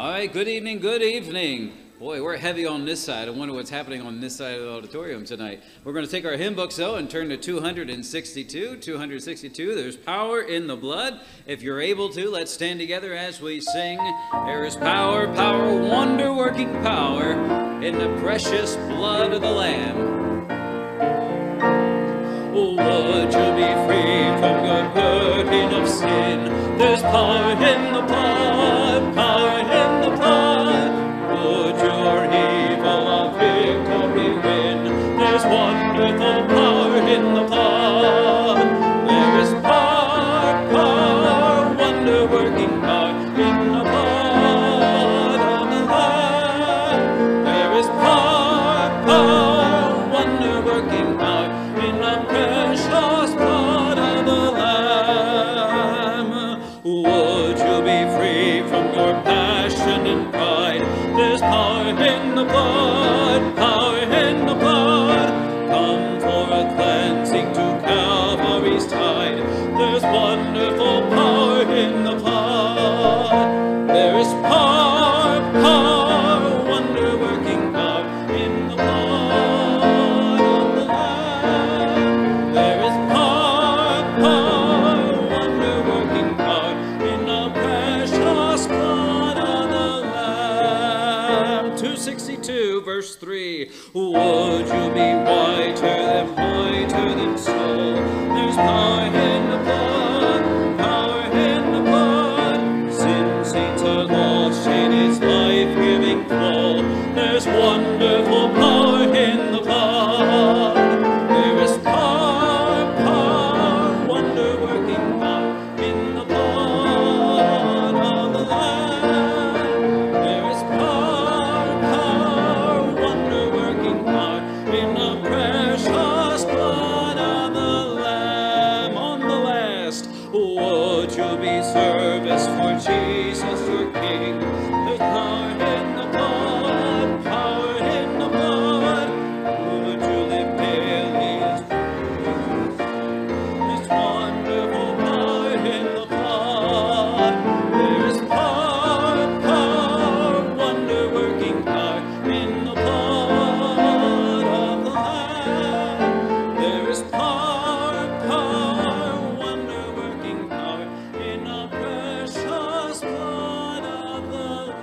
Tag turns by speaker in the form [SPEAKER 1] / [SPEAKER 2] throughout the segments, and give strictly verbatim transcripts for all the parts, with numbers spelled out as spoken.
[SPEAKER 1] All right, good evening, good evening. Boy, we're heavy on this side. I wonder what's happening on this side of the auditorium tonight. We're going to take our hymn books, though, and turn to two hundred sixty-two. two hundred sixty-two, there's power in the blood. If you're able to, let's stand together as we sing. There is power, power, wonder-working power in the precious blood of the Lamb. Would you be free from your burden of sin? There's power in the blood, power in the blood. Would your evil of victory win? There's wonderful power in the blood. There is power, power, wonder-working power in the blood of the Lamb. There is power, power, wonder-working power in the precious blood of the Lamb. Would you be free from your passion and pride? There's power in the blood, power in the blood. Come for a cleansing to Calvary's tide. There's wonderful power in the blood. There is power, power, wonder-working power in the blood of the Lamb. There is power, power, wonder-working power in the precious blood of the Lamb. two sixty-two, verse three. Would you be whiter than whiter than snow? There's power in the blood, power in the blood. Sin saints are lost in its life-giving flow. There's wonderful power in the blood. There is power, power, wonder-working power in the blood of the Lamb. There is power, power, wonder-working power in the precious blood of the Lamb. On the last, would you be service for Jesus your King? There's power in the blood, power in the blood. Would you live daily as this wonderful power in the blood? There is power, power, wonder-working power in the blood of the Lamb. There is power, power, wonder-working power in the precious blood of the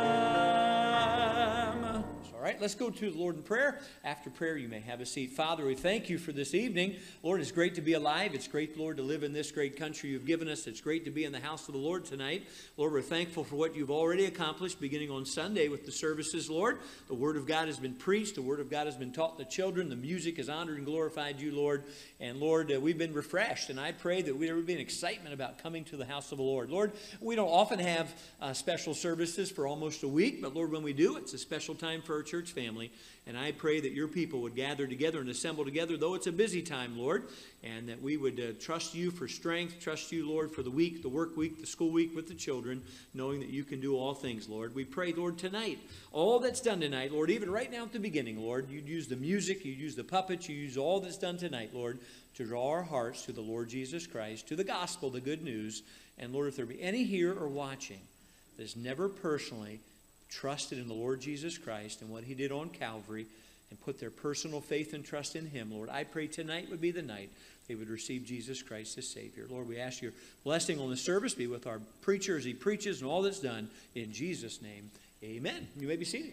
[SPEAKER 1] Lamb.
[SPEAKER 2] All right, let's go to the Lord in prayer. After prayer, you may have a seat. Father, we thank you for this evening. Lord, it's great to be alive. It's great, Lord, to live in this great country you've given us. It's great to be in the house of the Lord tonight. Lord, we're thankful for what you've already accomplished beginning on Sunday with the services, Lord. The Word of God has been preached. The Word of God has been taught to children. The music has honored and glorified you, Lord. And, Lord, uh, we've been refreshed. And I pray that there would be an excitement about coming to the house of the Lord. Lord, we don't often have uh, special services for almost a week. But, Lord, when we do, it's a special time for our church family. And I pray that your people would gather together and assemble together, though it's a busy time, Lord, and that we would uh, trust you for strength, trust you, Lord, for the week, the work week, the school week with the children, knowing that you can do all things, Lord. We pray, Lord, tonight, all that's done tonight, Lord, even right now at the beginning, Lord, you'd use the music, you'd use the puppets, you use all that's done tonight, Lord, to draw our hearts to the Lord Jesus Christ, to the gospel, the good news. And, Lord, if there be any here or watching that has never personally trusted in the Lord Jesus Christ and what he did on Calvary and put their personal faith and trust in him, Lord, I pray tonight would be the night they would receive Jesus Christ as Savior. Lord, we ask your blessing on the service. Be with our preacher as he preaches and all that's done. In Jesus' name, amen. You may be seated.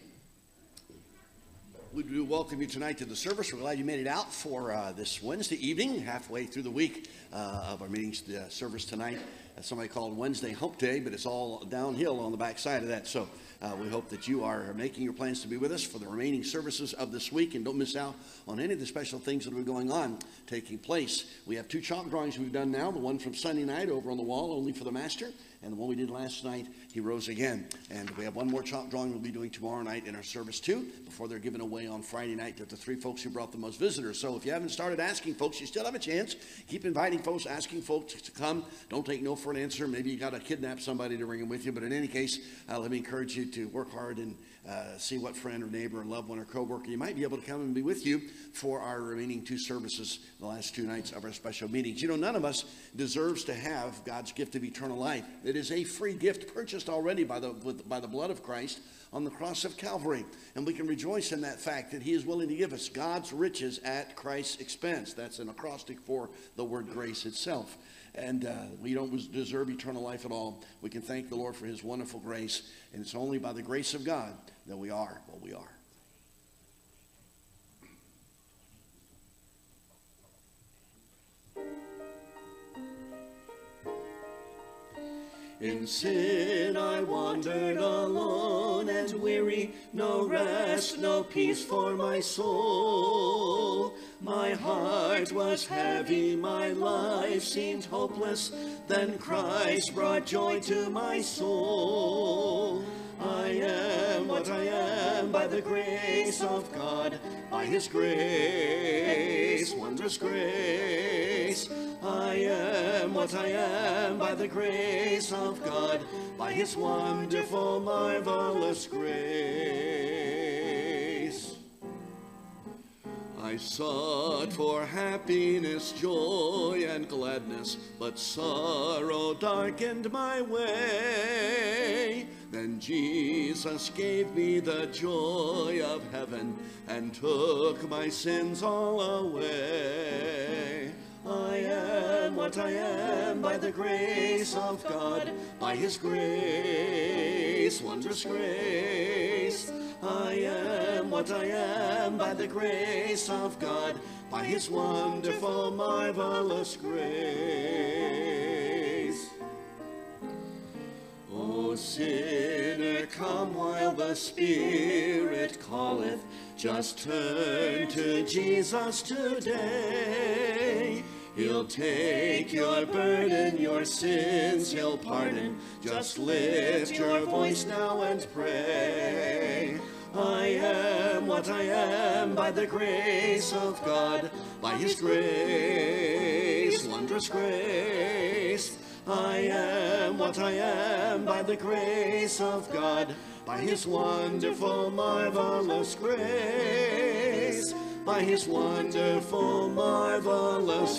[SPEAKER 3] We do welcome you tonight to the service. We're glad you made it out for uh, this Wednesday evening, halfway through the week uh, of our meetings uh, service tonight. Uh, somebody called Wednesday Hump Day, but it's all downhill on the back side of that. So uh, we hope that you are making your plans to be with us for the remaining services of this week, and don't miss out on any of the special things that are going on taking place. We have two chalk drawings we've done now. The one from Sunday night over on the wall, only for the master, and the one we did last night, he rose again. And we have one more chalk drawing we'll be doing tomorrow night in our service too, before they're given away on Friday night to the three folks who brought the most visitors. So if you haven't started asking folks, you still have a chance. Keep inviting folks, asking folks to come. Don't take no for an answer. Maybe you got to kidnap somebody to bring them with you. But in any case, uh, let me encourage you to work hard and uh, see what friend or neighbor or loved one or coworker you might be able to come and be with you for our remaining two services, the last two nights of our special meetings. You know, none of us deserves to have God's gift of eternal life. It is a free gift purchased already by the, with, by the blood of Christ on the cross of Calvary. And we can rejoice in that fact that he is willing to give us God's riches at Christ's expense. That's an acrostic for the word grace itself. And uh, we don't deserve eternal life at all. We can thank the Lord for his wonderful grace. And it's only by the grace of God that we are what we are.
[SPEAKER 1] In sin I wandered alone and weary, no rest, no peace for my soul. My heart was heavy, my life seemed hopeless, then Christ brought joy to my soul. I am what I am by the grace of God, by his grace, wondrous grace. I am what I am by the grace of God, by his wonderful, marvelous grace. I sought for happiness, joy, and gladness, but sorrow darkened my way. Then Jesus gave me the joy of heaven and took my sins all away. I am what I am by the grace of God, by his grace, wondrous grace. I am what I am by the grace of God, by his wonderful, marvelous grace. O sinner, come while the Spirit calleth, just turn to Jesus today. He'll take your burden, your sins he'll pardon. Just lift your voice now and pray. I am what I am by the grace of God, by his grace, wondrous grace. I am what I am by the grace of God, by his wonderful, marvelous grace. By his wonderful, marvelous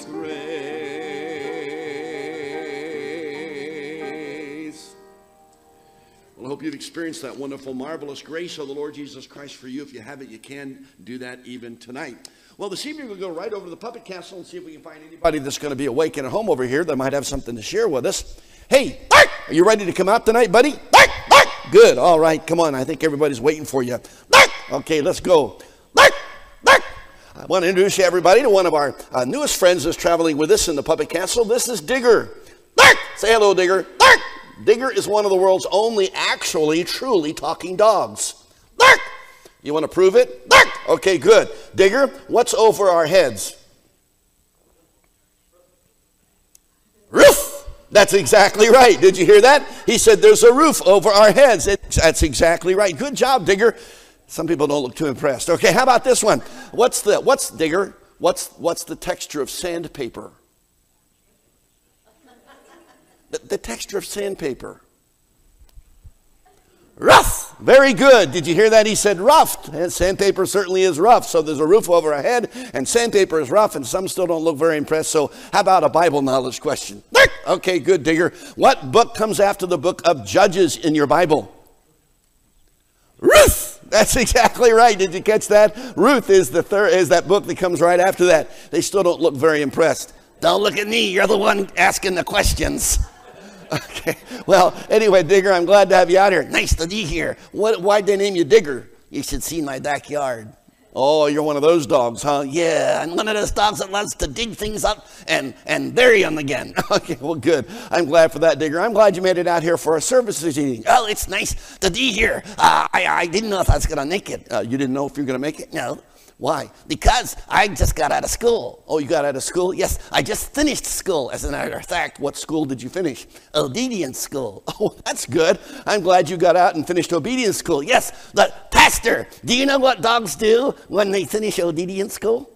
[SPEAKER 1] grace. Well, I hope you've experienced that wonderful, marvelous grace of the Lord Jesus Christ for you. If you haven't, you can do that even tonight. Well, this evening we'll go right over to the Puppet Castle and see if we can find anybody that's going to be awake and at home over here that might have something to share with us. Hey, are you ready to come out tonight, buddy? Good. All right. Come on. I think everybody's waiting for you. Okay, let's go. I want to introduce you, everybody, to one of our uh, newest friends that's traveling with us in the Puppet Castle. This is Digger. Say hello, Digger. Digger is one of the world's only actually, truly talking dogs. You want to prove it? Okay, good. Digger, what's over our heads? Roof. That's exactly right. Did you hear that? He said there's a roof over our heads. It, that's exactly right. Good job, Digger. Some people don't look too impressed. Okay, how about this one? What's the, what's, Digger, what's, what's the texture of sandpaper? The, the texture of sandpaper. Rough. Very good. Did you hear that? He said rough. And sandpaper certainly is rough. So there's a roof over our head, and sandpaper is rough, and some still don't look very impressed. So how about a Bible knowledge question? Okay, good, Digger. What book comes after the book of Judges in your Bible? Ruth. That's exactly right. Did you catch that? Ruth is the third, is that book that comes right after that. They still don't look very impressed. Don't look at me. You're the one asking the questions. Okay. Well, anyway, Digger, I'm glad to have you out here. Nice to be here. What, why'd they name you Digger? You should see my backyard. Oh, you're one of those dogs, huh? Yeah, I'm one of those dogs that loves to dig things up and, and bury them again. Okay, well, good. I'm glad for that, Digger. I'm glad you made it out here for our service this evening. Oh, it's nice to be here. Uh, I, I didn't know if I was going to make it. Uh, you didn't know if you were going to make it? No. Why? Because I just got out of school. Oh, you got out of school? Yes, I just finished school. As a matter of fact, what school did you finish? Obedience school. Oh, that's good. I'm glad you got out and finished obedience school. Yes, but Pastor, do you know what dogs do when they finish obedience school?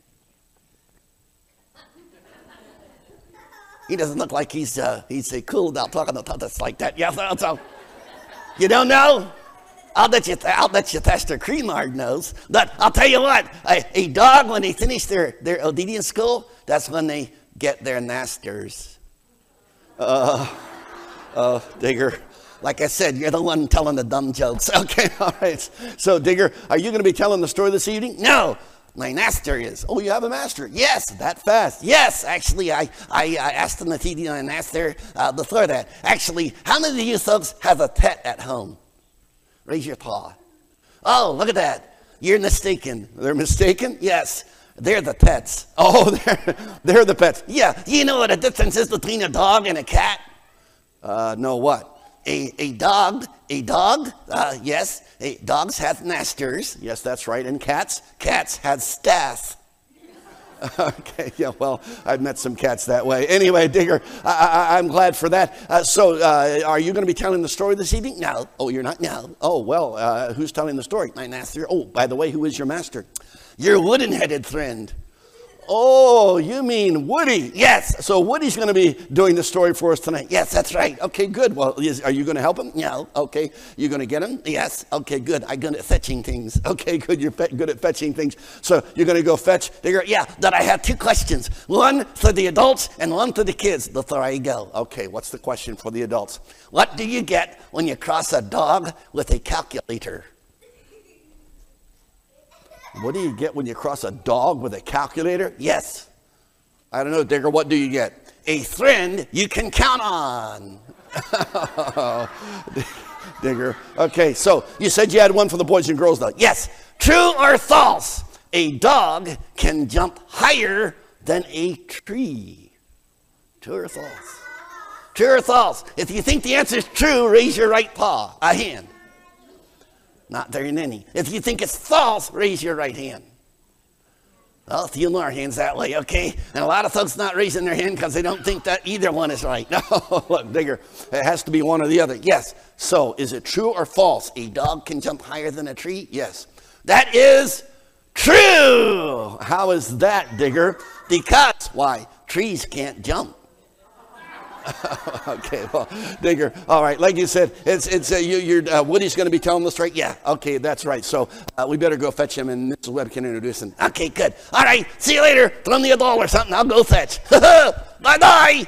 [SPEAKER 1] He doesn't look like he's uh, he's uh, cool about talking about us like that. Yes, so you don't know?
[SPEAKER 3] I'll bet you, I'll bet you Pastor Creamard knows. But I'll tell you what, a, a dog, when they finish their, their obedience school, that's when they get their nasters. Uh, uh, Digger, like I said, you're the one telling the dumb jokes. Okay, all right. So, Digger, are you going to be telling the story this evening? No. My master is. Oh, you have a master? Yes, that fast. Yes, actually, I, I, I asked him if he did an master uh, before that. Actually, how many of you folks have a pet at home? Raise your paw. Oh, look at that. You're mistaken. They're mistaken? Yes. They're the pets. Oh, they're, they're the pets. Yeah, you know what the difference is between a dog and a cat? Uh, no, what? A, a dog, a dog, uh, yes, a, dogs have masters. Yes, that's right. And cats, cats have staff. Okay, yeah, well, I've met some cats that way. Anyway, Digger, I, I, I'm glad for that. Uh, so, uh, are you going to be telling the story this evening? No. Oh, you're not? No. Oh, well, uh, who's telling the story? My master. Oh, by the way, who is your master? Your wooden-headed friend. Oh, you mean Woody? Yes. So Woody's going to be doing the story for us tonight. Yes, that's right. Okay, good. Well, is, are you going to help him? No. Okay. You going to get him? Yes. Okay, good. I'm good at fetching things. Okay, good. You're fe- good at fetching things. So you're going to go fetch. You're, yeah, that I have two questions. One for the adults and one for the kids before I go. Okay, what's the question for the adults? What do you get when you cross a dog with a calculator? What do you get when you cross a dog with a calculator? Yes. I don't know, Digger, what do you get? A friend you can count on. Digger. Okay, so you said you had one for the boys and girls, though. Yes. True or false? A dog can jump higher than a tree. True or false? True or false? If you think the answer is true, raise your right paw, a hand. Not very many. If you think it's false, raise your right hand. Well, a few more hands that way, okay? And a lot of folks not raising their hand because they don't think that either one is right. No, look, Digger, it has to be one or the other. Yes. So, is it true or false? A dog can jump higher than a tree? Yes. That is true. How is that, Digger? Because, why? Trees can't jump. Okay, well, Digger, all right, like you said, it's it's uh, you, you're, uh, Woody's going to be telling the story? Yeah, okay, that's right. So uh, we better go fetch him, and Missus Webb can introduce him. Okay, good. All right, see you later. Throw me a ball or something. I'll go fetch. Bye-bye.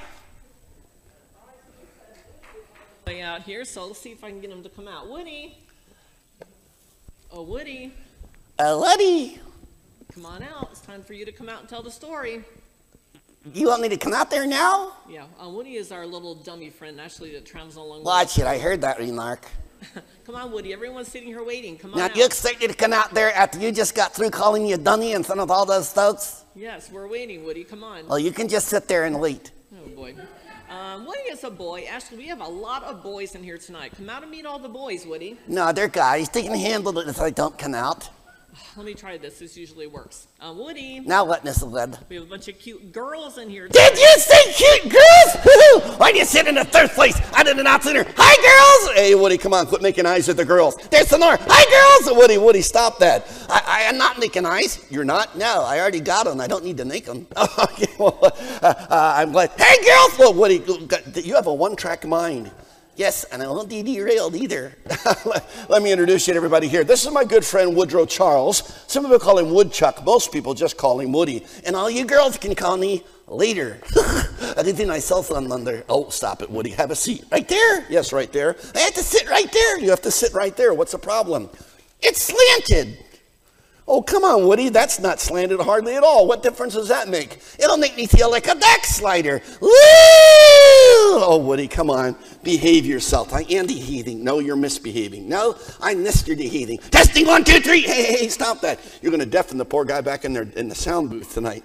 [SPEAKER 4] Out here, so let's see if I can get him to come out. Woody. Oh, Woody.
[SPEAKER 3] Uh, Woody.
[SPEAKER 4] Come on out. It's time for you to come out and tell the story.
[SPEAKER 3] You want me to come out there now?
[SPEAKER 4] Yeah, uh, Woody is our little dummy friend, actually, that travels along.
[SPEAKER 3] Watch it. I heard that remark.
[SPEAKER 4] Come on, Woody. Everyone's sitting here waiting. Come on
[SPEAKER 3] now,
[SPEAKER 4] out.
[SPEAKER 3] do you expect me to come out there after you just got through calling me a dummy in front of all those folks?
[SPEAKER 4] Yes, we're waiting, Woody. Come on.
[SPEAKER 3] Well, you can just sit there and wait.
[SPEAKER 4] Oh, boy. Um, Woody is a boy. Actually, we have a lot of boys in here tonight. Come out and meet all the boys, Woody.
[SPEAKER 3] No, they're guys. They can handle it if I don't come out.
[SPEAKER 4] Let me try this. This usually works. Uh, Woody.
[SPEAKER 3] Now what, Missus Webb?
[SPEAKER 4] We have a bunch of cute girls in here.
[SPEAKER 3] Did you say cute girls? Why do you sit in the third place? I did not sit her. Hi, girls. Hey, Woody, come on. Quit making eyes at the girls. There's some more. Hi, girls. Woody, Woody, stop that. I, I am not making eyes. You're not? No, I already got them. I don't need to make them. Okay, well, uh, uh, I'm glad. Hey, girls. Well, Woody, you have a one-track mind. Yes, and I won't be derailed either. Let me introduce you to everybody here. This is my good friend Woodrow Charles. Some people call him Woodchuck. Most people just call him Woody. And all you girls can call me Later. I didn't think my cell phone number. Oh, stop it, Woody. Have a seat. Right there? Yes, right there. I have to sit right there. You have to sit right there. What's the problem? It's slanted. Oh, come on, Woody. That's not slanted hardly at all. What difference does that make? It'll make me feel like a backslider. Woo! Oh, Woody, come on. Behave yourself. I am behaving. No, you're misbehaving. No, I missed your behaving. Testing one, two, three. Hey, hey, hey, stop that. You're going to deafen the poor guy back in there in the sound booth tonight.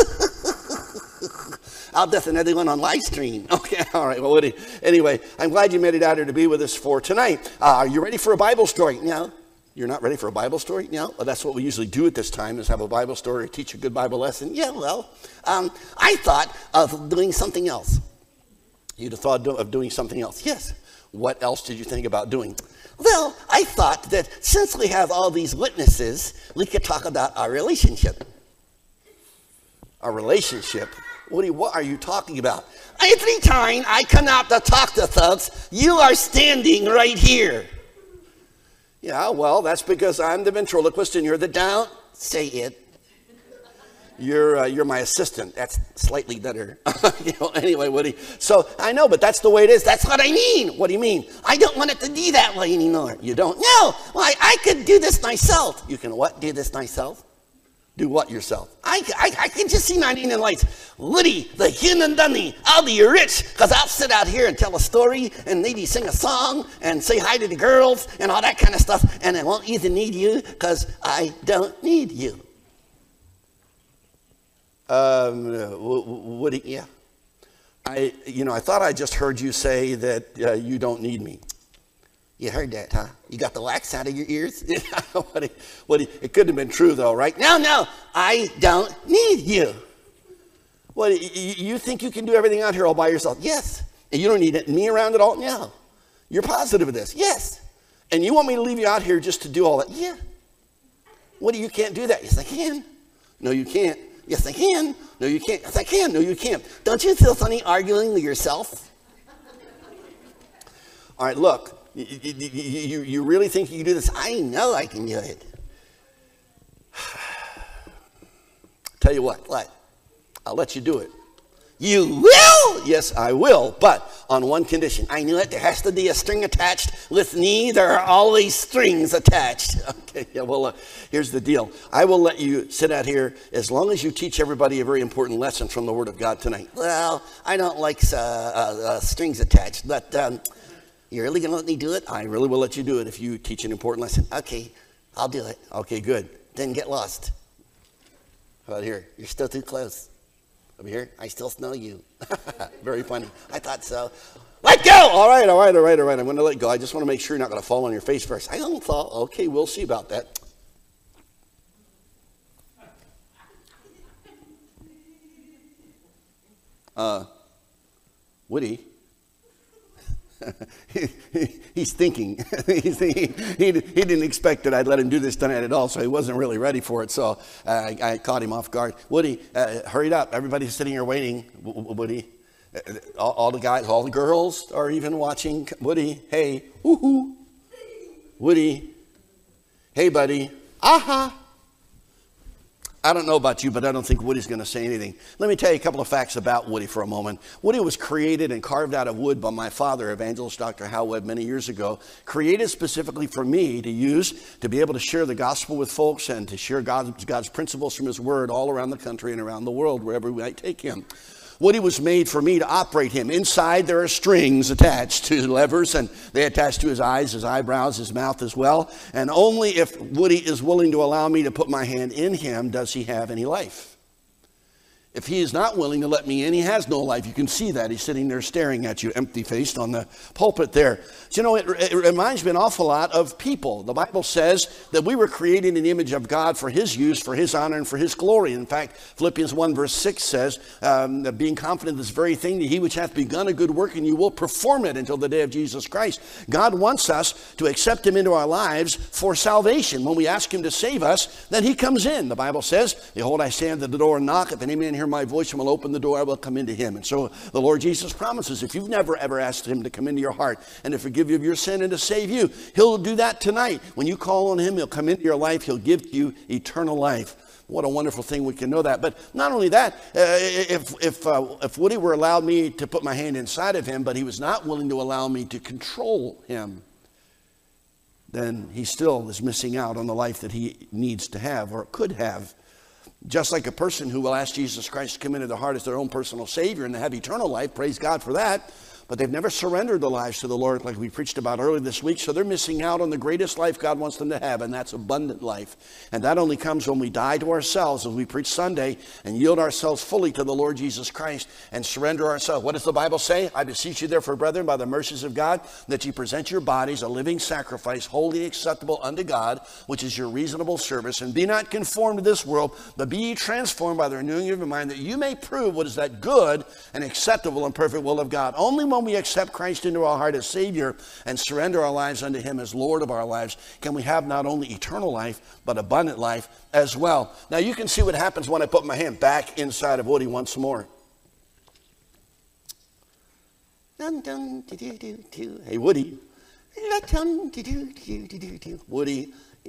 [SPEAKER 3] I'll deafen everyone on live stream. Okay, all right. Well, Woody, anyway, I'm glad you made it out here to be with us for tonight. Uh, are you ready for a Bible story? No. You're not ready for a Bible story? No? Well, that's what we usually do at this time, is have a Bible story, teach a good Bible lesson. Yeah, well, um, I thought of doing something else. You'd have thought of doing something else. Yes. What else did you think about doing? Well, I thought that since we have all these witnesses, we could talk about our relationship. Our relationship? What, do you, what are you talking about? Every time I come out to talk to folks, you are standing right here. Yeah, well, that's because I'm the ventriloquist and you're the don't say it. You're, uh, you're my assistant. That's slightly better. you know, anyway, Woody. So I know, but that's the way it is. That's what I mean. What do you mean? I don't want it to be that way anymore. You don't? No. Well, I, I could do this myself. You can what? Do this myself? Do what yourself? I, I, I can just see Nine Indian Lights. Woody, the human dummy. I'll be rich because I'll sit out here and tell a story and maybe sing a song and say hi to the girls and all that kind of stuff. And I won't even need you because I don't need you. Um, Woody, yeah. I, you know, I thought I just heard you say that uh, you don't need me. You heard that, huh? You got the wax out of your ears? what he, what he, it couldn't have been true, though, right? No, no, I don't need you. What, you think you can do everything out here all by yourself? Yes. And you don't need me around at all? No. You're positive of this? Yes. And you want me to leave you out here just to do all that? Yeah. What, you can't do that? Yes, I can. No, you can't. Yes, I can. No, you can't. Yes, I can. No, you can't. Don't you feel funny arguing with yourself? All right, look. You, you, you, you really think you can do this? I know I can do it. Tell you what, what? I'll let you do it. You will? Yes, I will, but on one condition. I knew it. There has to be a string attached. With me, there are always strings attached. Okay, yeah, well, uh, here's the deal. I will let you sit out here as long as you teach everybody a very important lesson from the Word of God tonight. Well, I don't like uh, uh, uh, strings attached, but um, you're really going to let me do it? I really will let you do it if you teach an important lesson. Okay, I'll do it. Okay, good. Then get lost. How about here? You're still too close. Over here, I still smell you. Very funny. I thought so. Let go! All right, all right, all right, all right. I'm going to let go. I just want to make sure you're not going to fall on your face first. I don't fall. Okay, we'll see about that. Uh, Woody. he, he, he's thinking. he's thinking he, he didn't expect that I'd let him do this tonight at all, so he wasn't really ready for it. So uh, I, I caught him off guard. Woody, uh, hurry up! Everybody's sitting here waiting. Woody, uh, all, all the guys, all the girls are even watching. Woody, hey, woohoo! Woody, hey, buddy, aha! I don't know about you, but I don't think Woody's going to say anything. Let me tell you a couple of facts about Woody for a moment. Woody was created and carved out of wood by my father, evangelist Doctor Hal Webb, many years ago, created specifically for me to use to be able to share the gospel with folks and to share God's, God's principles from his word all around the country and around the world, wherever we might take him. Woody was made for me to operate him. Inside there are strings attached to levers, and they attach to his eyes, his eyebrows, his mouth as well. And only if Woody is willing to allow me to put my hand in him does he have any life. If he is not willing to let me in, he has no life. You can see that. He's sitting there staring at you, empty-faced on the pulpit there. So, you know, it, it reminds me an awful lot of people. The Bible says that we were created in the image of God for his use, for his honor, and for his glory. In fact, Philippians one verse six says, um, that being confident of this very thing, that he which hath begun a good work, and you will perform it until the day of Jesus Christ. God wants us to accept him into our lives for salvation. When we ask him to save us, then he comes in. The Bible says, behold, I stand at the door and knock. If any man hear my voice and will open the door, I will come into him. And so the Lord Jesus promises, if you've never ever asked him to come into your heart and to forgive you of your sin and to save you, he'll do that tonight. When you call on him, he'll come into your life. He'll give you eternal life. What a wonderful thing we can know that. But not only that, uh, if, if, uh, if Woody were allowed me to put my hand inside of him, but he was not willing to allow me to control him, then he still is missing out on the life that he needs to have or could have. Just like a person who will ask Jesus Christ to come into their heart as their own personal Savior and to have eternal life, praise God for that, but they've never surrendered their lives to the Lord like we preached about earlier this week, so they're missing out on the greatest life God wants them to have, and that's abundant life. And that only comes when we die to ourselves, as we preach Sunday, and yield ourselves fully to the Lord Jesus Christ and surrender ourselves. What does the Bible say? I beseech you therefore, brethren, by the mercies of God, that you present your bodies a living sacrifice, holy and acceptable unto God, which is your reasonable service. And be not conformed to this world, but be ye transformed by the renewing of your mind, that you may prove what is that good and acceptable and perfect will of God. Only when we accept Christ into our heart as Savior and surrender our lives unto him as Lord of our lives can we have not only eternal life, but abundant life as well. Now you can see what happens when I put my hand back inside of Woody once more. Dun, dun, doo, doo, doo, doo. Hey, Woody, Woody.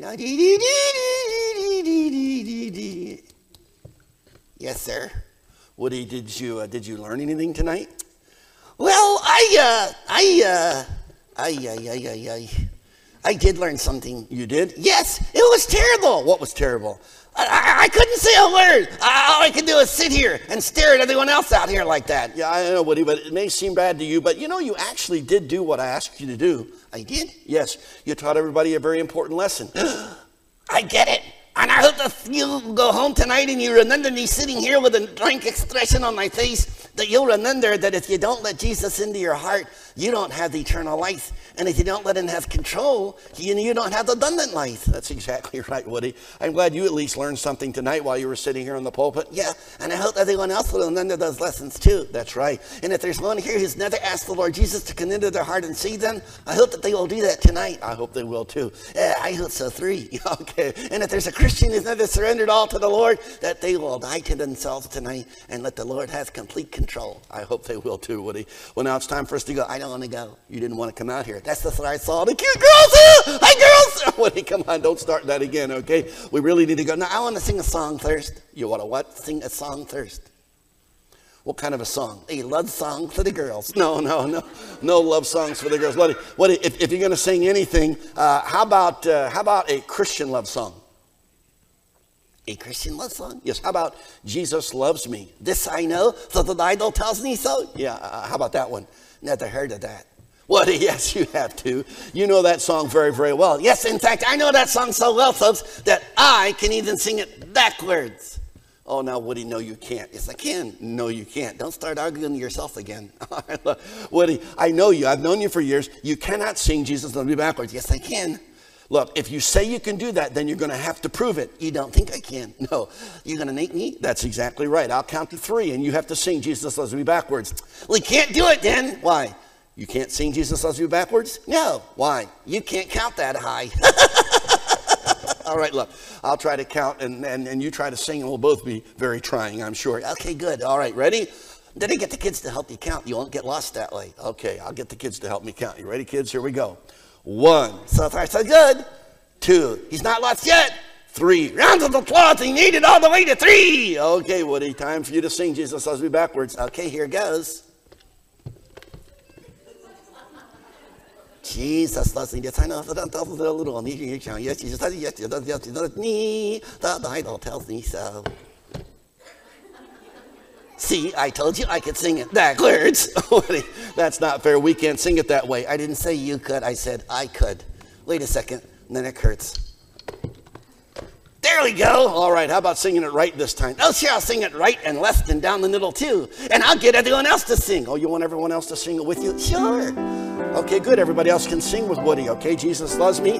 [SPEAKER 3] Yes, sir. Woody, did you uh, did you learn anything tonight? Well, I uh, I uh, I I I I I I did learn something. You did? Yes. It was terrible. What was terrible? I, I, I couldn't say a word. I, all I could do is sit here and stare at everyone else out here like that. Yeah, I know, Woody, but it may seem bad to you, but you know, you actually did do what I asked you to do. I did? Yes. You taught everybody a very important lesson. I get it. And I hope that you go home tonight and you remember me sitting here with a blank expression on my face, that you'll remember that if you don't let Jesus into your heart, you don't have the eternal life. And if you don't let him have control, you, you don't have the abundant life. That's exactly right, Woody. I'm glad you at least learned something tonight while you were sitting here in the pulpit. Yeah, and I hope everyone else will remember those lessons too. That's right. And if there's one here who's never asked the Lord Jesus to come into their heart and see them, I hope that they will do that tonight. I hope they will too. Uh, I hope so, three. Okay. And if there's a Christian who's never surrendered all to the Lord, that they will die to themselves tonight and let the Lord have complete control. I hope they will too, Woody. Well, now it's time for us to go. I don't want to go. You didn't want to come out here. That's the thing I saw. The cute girls. Hi, girls. Woody, come on. Don't start that again, okay? We really need to go. Now, I want to sing a song first. You want to what? Sing a song first. What kind of a song? A love song for the girls. No, no, no. No love songs for the girls. What, what, if, if you're going to sing anything, uh, how about uh, how about a Christian love song? A Christian love song? Yes. How about Jesus Loves Me? This I know, so the Bible tells me so. Yeah, uh, how about that one? Never heard of that. What? Yes, you have to. You know that song very, very well. Yes, in fact, I know that song so well, folks, that I can even sing it backwards. Oh, now, Woody, no, you can't. Yes, I can. No, you can't. Don't start arguing with yourself again. Woody, I know you. I've known you for years. You cannot sing Jesus Loves Me backwards. Yes, I can. Look, if you say you can do that, then you're going to have to prove it. You don't think I can? No. You're going to make me? That's exactly right. I'll count to three, and you have to sing Jesus Loves Me backwards. We can't do it, then. Why? You can't sing Jesus Loves You backwards? No. Why? You can't count that high. All right, look, I'll try to count, and, and, and you try to sing, and we'll both be very trying, I'm sure. Okay, good. All right, ready? Then I get the kids to help you count. You won't get lost that way. Okay, I'll get the kids to help me count. You ready, kids? Here we go. One. So far, so good. Two. He's not lost yet. Three. Rounds of applause. He made it all the way to three. Okay, Woody, time for you to sing Jesus Loves Me backwards. Okay, here goes. Jesus loves me. Yes, I know. Yes, Jesus loves me. Yes, Jesus loves me. The Bible tells me so. See, I told you I could sing it backwards. That's not fair. We can't sing it that way. I didn't say you could. I said I could. Wait a second. The neck hurts. There we go. All right. How about singing it right this time? Oh, sure. I'll sing it right and left and down the middle, too. And I'll get everyone else to sing. Oh, you want everyone else to sing it with you? Sure. Okay, good. Everybody else can sing with Woody, okay? Jesus loves me.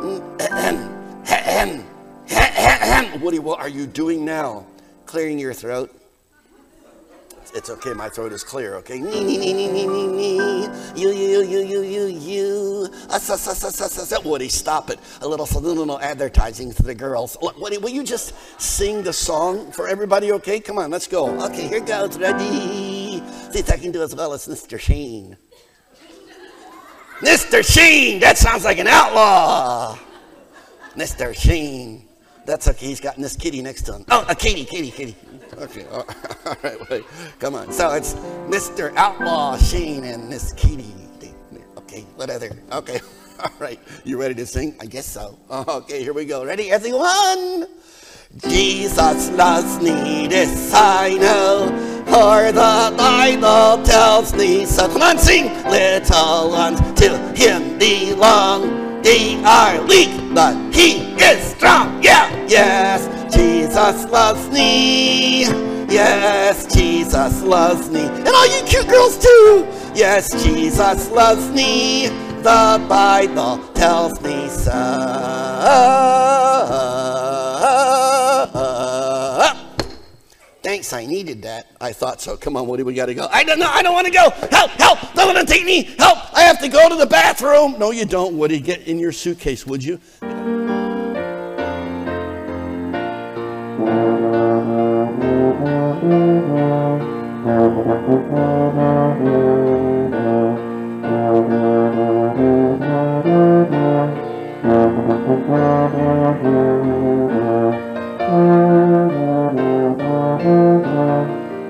[SPEAKER 3] Woody, what are you doing now? Clearing your throat. It's okay, my throat is clear, okay? Nee, nee, nee, nee, nee, nee, nee. You, you, you, you, you, you. Us, us, us, us, us, us. Woody, stop it. A little subliminal advertising for the girls. Look, Woody, will you just sing the song for everybody, okay? Come on, let's go. Okay, here goes. Ready? See if I can do as well as Mister Sheen. Mister Sheen! That sounds like an outlaw. Mister Sheen. That's okay. He's got Miss Kitty next to him. Oh, a Katie, Katie, Katie. Okay, all right, wait, come on. So it's Mister Outlaw Sheen and Miss Kitty. Okay, what other? Okay, all right. You ready to sing? I guess so. Okay, here we go. Ready, everyone? Jesus loves me, this I know, for the Bible tells me so. Come on, sing. Little ones to him belong. They are weak, but he is strong. Yeah, yes. Jesus loves me. Yes, Jesus loves me. And all you cute girls too. Yes, Jesus loves me. The Bible tells me so. Thanks, I needed that. I thought so. Come on, Woody, we gotta go. I don't know, I don't want to go. Help, help, don't want to take me. Help, I have to go to the bathroom. No, you don't, Woody. Get in your suitcase, would you?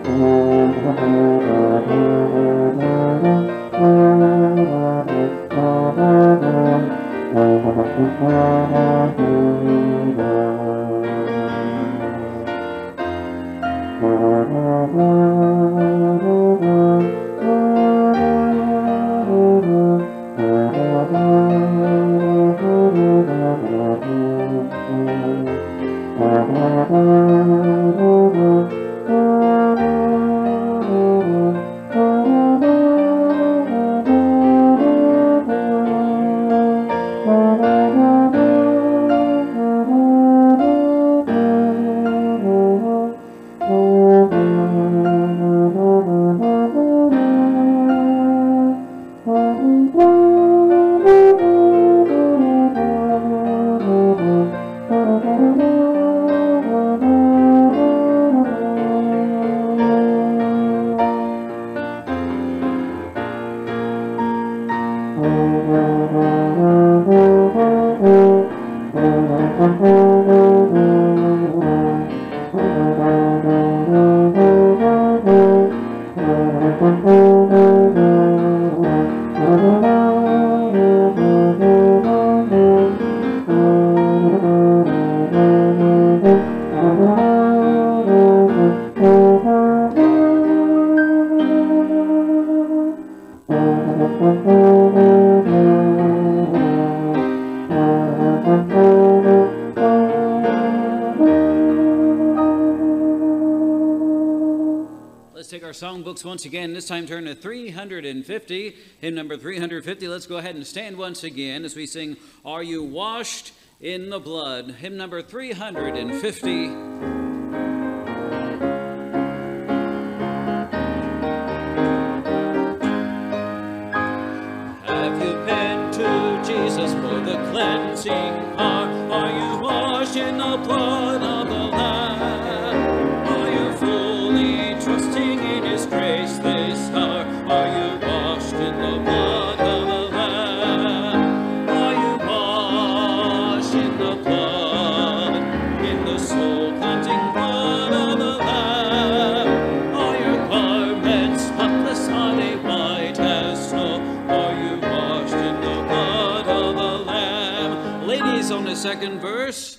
[SPEAKER 1] Songbooks once again. This time turn to three hundred fifty, hymn number three hundred fifty. Let's go ahead and stand once again as we sing, Are You Washed in the Blood? Hymn number three hundred fifty.
[SPEAKER 2] Have you been to Jesus for the cleansing power? Are you washed in the blood of the Lamb? Are you fully trusting in His grace this hour? Are you washed in the blood of the Lamb? Are you washed in the blood, in the soul cleansing blood of the Lamb? Are your garments spotless? Are they white as snow? Are you washed in the blood of the Lamb?
[SPEAKER 1] Ladies on the second verse.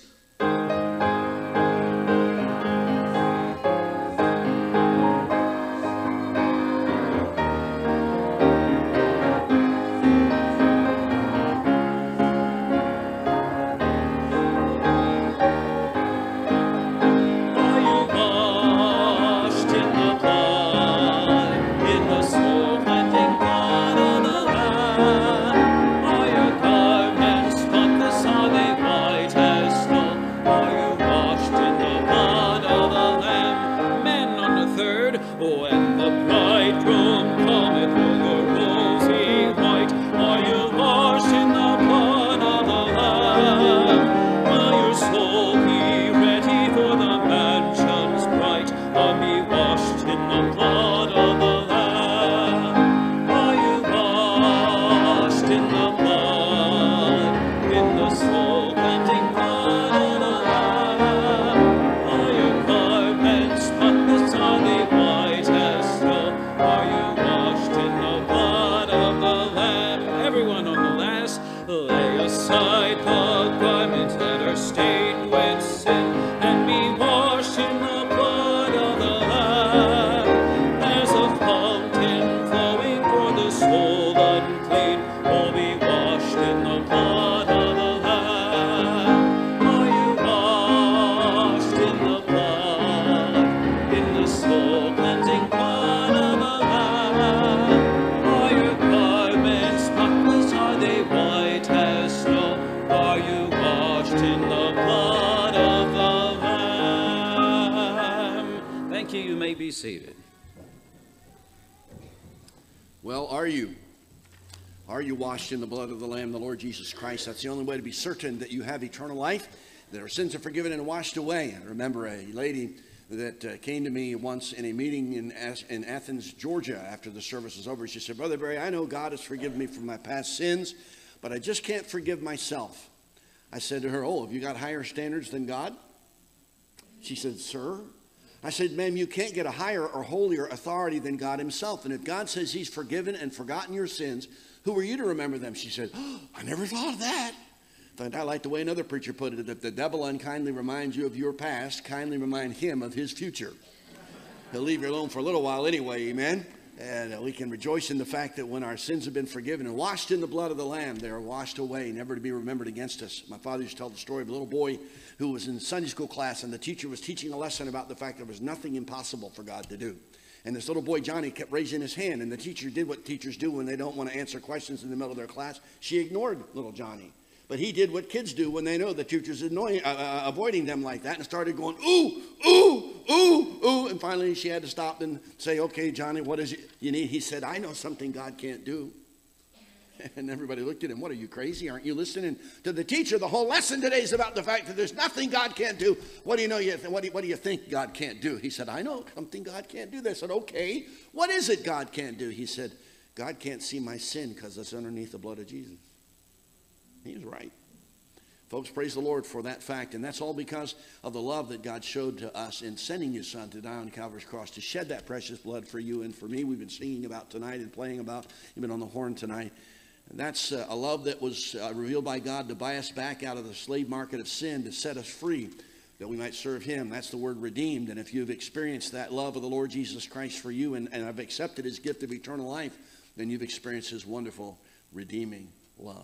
[SPEAKER 1] Seated.
[SPEAKER 3] Well, are you? Are you washed in the blood of the Lamb, the Lord Jesus Christ? That's the only way to be certain that you have eternal life, that our sins are forgiven and washed away. I remember a lady that uh, came to me once in a meeting in, in Athens, Georgia, after the service was over. She said, Brother Barry, I know God has forgiven me for my past sins, but I just can't forgive myself. I said to her, oh, have you got higher standards than God? She said, sir, I said, ma'am, you can't get a higher or holier authority than God himself. And if God says he's forgiven and forgotten your sins, who are you to remember them? She said, oh, I never thought of that. And I like the way another preacher put it, if the devil unkindly reminds you of your past, kindly remind him of his future. He'll leave you alone for a little while anyway, amen? And uh, we can rejoice in the fact that when our sins have been forgiven and washed in the blood of the Lamb, they are washed away, never to be remembered against us. My father used to tell the story of a little boy who was in Sunday school class, and the teacher was teaching a lesson about the fact there was nothing impossible for God to do. And this little boy, Johnny, kept raising his hand, and the teacher did what teachers do when they don't want to answer questions in the middle of their class. She ignored little Johnny. But he did what kids do when they know the teacher's annoying, uh, uh, avoiding them like that, and started going, ooh, ooh, ooh, ooh. And finally she had to stop and say, okay, Johnny, what is it you need? He said, I know something God can't do. And everybody looked at him. What, are you crazy? Aren't you listening to the teacher? The whole lesson today is about the fact that there's nothing God can't do. What do you know? You th- what, do you, what do you think God can't do? He said, I know something God can't do. They said, okay, what is it God can't do? He said, God can't see my sin because it's underneath the blood of Jesus. He was right. Folks, praise the Lord for that fact. And that's all because of the love that God showed to us in sending his son to die on Calvary's cross, to shed that precious blood for you and for me. We've been singing about tonight and playing about, even on the horn tonight. And that's uh, a love that was uh, revealed by God to buy us back out of the slave market of sin, to set us free, that we might serve him. That's the word redeemed. And if you've experienced that love of the Lord Jesus Christ for you and, and have accepted his gift of eternal life, then you've experienced his wonderful, redeeming love.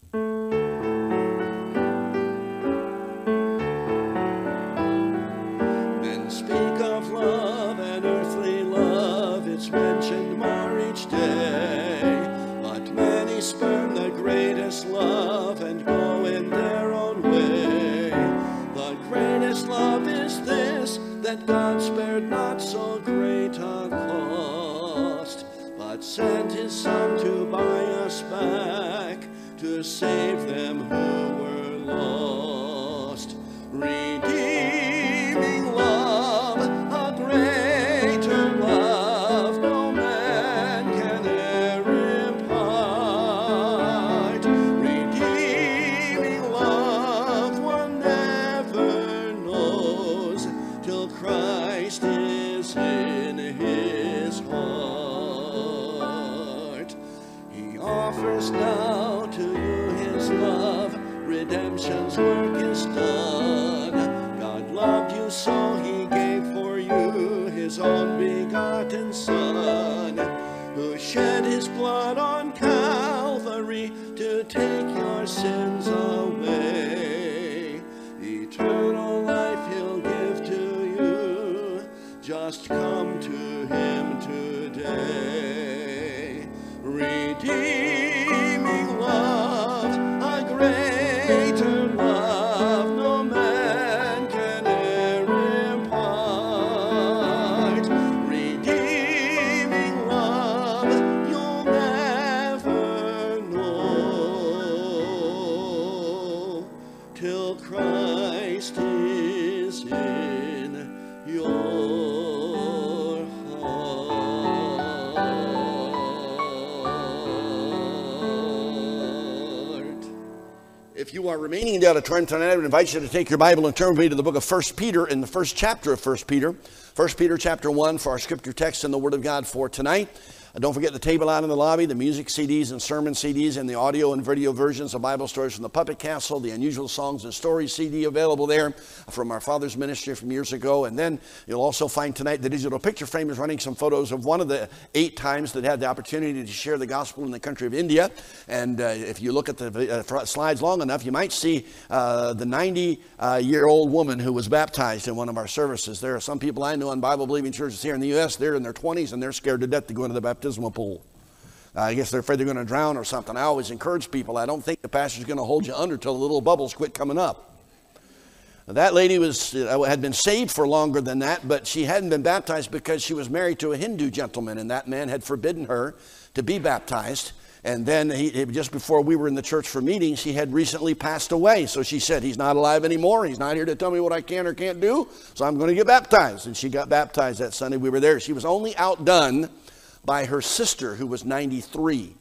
[SPEAKER 3] Men speak of love and earthly love, it's mentioned more each day. But many spurn the greatest love and go in their own way. The greatest love is this, that God spared not so great a cost, but sent his son to buy us back, to save them who were lost. Redeeming love, a greater love no man can e'er impart. Redeeming love one never knows till Christ is in his heart. He offers now to you his love, redemption's work is done. God loved you so he gave for you his own begotten Son, who shed his blood on Calvary to take your sins away. Eternal life he'll give to you, just come to him today. Redeeming love, a greater love no man can e'er impart. Redeeming love you'll never know till Christ is in your heart. If you are remaining in the auditorium tonight, I would invite you to take your Bible and turn with me to the book of First Peter, in the first chapter of First Peter. First Peter chapter one for our scripture text and the Word of God for tonight. Uh, don't forget the table out in the lobby, the music C Ds and sermon C Ds, and the audio and video versions of Bible Stories from the Puppet Castle, the Unusual Songs and Stories C D available there from our Father's Ministry from years ago. And then you'll also find tonight the digital picture frame is running some photos of one of the eight times that had the opportunity to share the gospel in the country of India. And uh, if you look at the uh, slides long enough, you might see uh, the ninety-year-old woman who was baptized in one of our services. There are some people I know in Bible-believing churches here in the U S, they're in their twenties and they're scared to death to go into the baptismal pool. Uh, I guess they're afraid they're going to drown or something. I always encourage people, I don't think the pastor's going to hold you under till the little bubbles quit coming up. That lady was uh, had been saved for longer than that, but she hadn't been baptized because she was married to a Hindu gentleman, and that man had forbidden her to be baptized. And then he, just before we were in the church for meetings, he had recently passed away. So she said, he's not alive anymore. He's not here to tell me what I can or can't do. So I'm going to get baptized. And she got baptized that Sunday we were there. She was only outdone by her sister, who was ninety-three.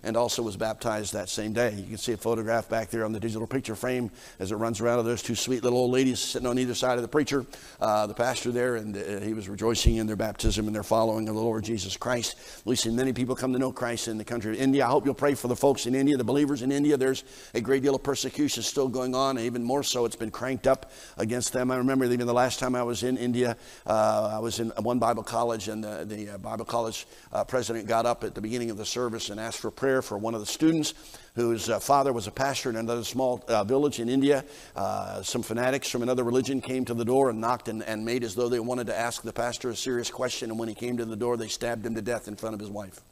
[SPEAKER 3] and also was baptized that same day. You can see a photograph back there on the digital picture frame as it runs around of those two sweet little old ladies sitting on either side of the preacher, uh, the pastor there, and uh, he was rejoicing in their baptism and their following of the Lord Jesus Christ. We've seen many people come to know Christ in the country of India. I hope you'll pray for the folks in India, the believers in India. There's a great deal of persecution still going on, and even more so, it's been cranked up against them. I remember even the last time I was in India, uh, I was in one Bible college, and the, the uh, Bible college uh, president got up at the beginning of the service and asked for prayer for one of the students whose uh, father was a pastor in another small uh, village in India. Uh, some fanatics from another religion came to the door and knocked and, and made as though they wanted to ask the pastor a serious question, and when he came to the door, they stabbed him to death in front of his wife.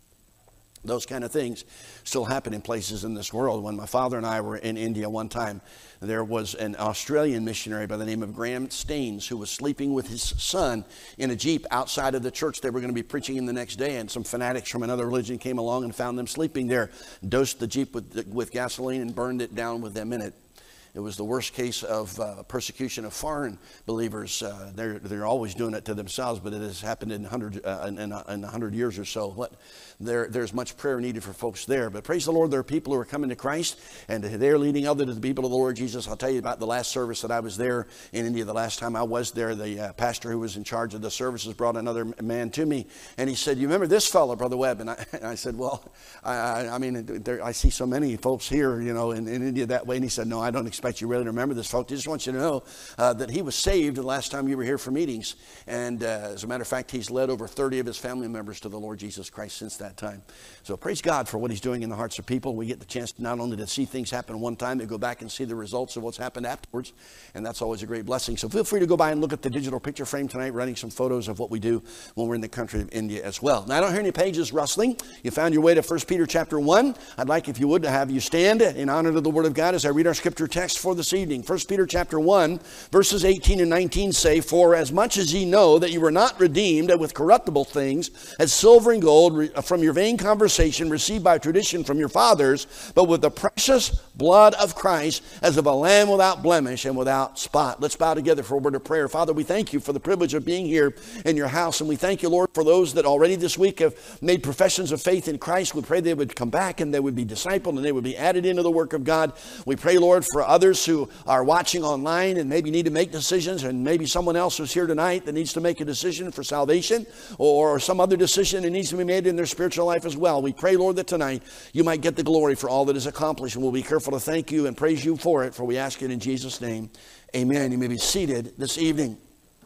[SPEAKER 3] Those kind of things still happen in places in this world. When my father and I were in India one time, there was an Australian missionary by the name of Graham Staines who was sleeping with his son in a Jeep outside of the church they were going to be preaching in the next day, and some fanatics from another religion came along and found them sleeping there, dosed the Jeep with, with gasoline and burned it down with them in it. It was the worst case of uh, persecution of foreign believers. Uh, they're, they're always doing it to themselves, but it has happened in one hundred, uh, in, in, in one hundred years or so. What, there, there's much prayer needed for folks there. But praise the Lord, there are people who are coming to Christ, and they're leading others to the people of the Lord Jesus. I'll tell you about the last service that I was there in India. The last time I was there, the uh, pastor who was in charge of the services brought another man to me, and he said, "You remember this fellow, Brother Webb?" And I, and I said, "Well, I, I, I mean, there, I see so many folks here, you know, in, in India that way." And he said, "No, I don't expect you really to remember this, folks. I just want you to know uh, that he was saved the last time you were here for meetings. And uh, as a matter of fact, he's led over thirty of his family members to the Lord Jesus Christ since that time." So praise God for what he's doing in the hearts of people. We get the chance not only to see things happen one time, to go back and see the results of what's happened afterwards. And that's always a great blessing. So feel free to go by and look at the digital picture frame tonight, running some photos of what we do when we're in the country of India as well. Now, I don't hear any pages rustling. You found your way to First Peter chapter one. I'd like, if you would, to have you stand in honor of the Word of God as I read our scripture text for this evening. First Peter chapter one, verses eighteen and nineteen say, "For as much as ye know that you were not redeemed with corruptible things, as silver and gold, from your vain conversation received by tradition from your fathers, but with the precious blood of Christ, as of a lamb without blemish and without spot." Let's bow together for a word of prayer. Father, we thank you for the privilege of being here in your house, and we thank you, Lord, for those that already this week have made professions of faith in Christ. We pray they would come back and they would be discipled and they would be added into the work of God. We pray, Lord, for others who are watching online and maybe need to make decisions, and maybe someone else who's here tonight that needs to make a decision for salvation, or some other decision that needs to be made in their spiritual life as well. We pray, Lord, that tonight you might get the glory for all that is accomplished, and we'll be careful to thank you and praise you for it, for we ask it in Jesus' name. Amen. You may be seated this evening.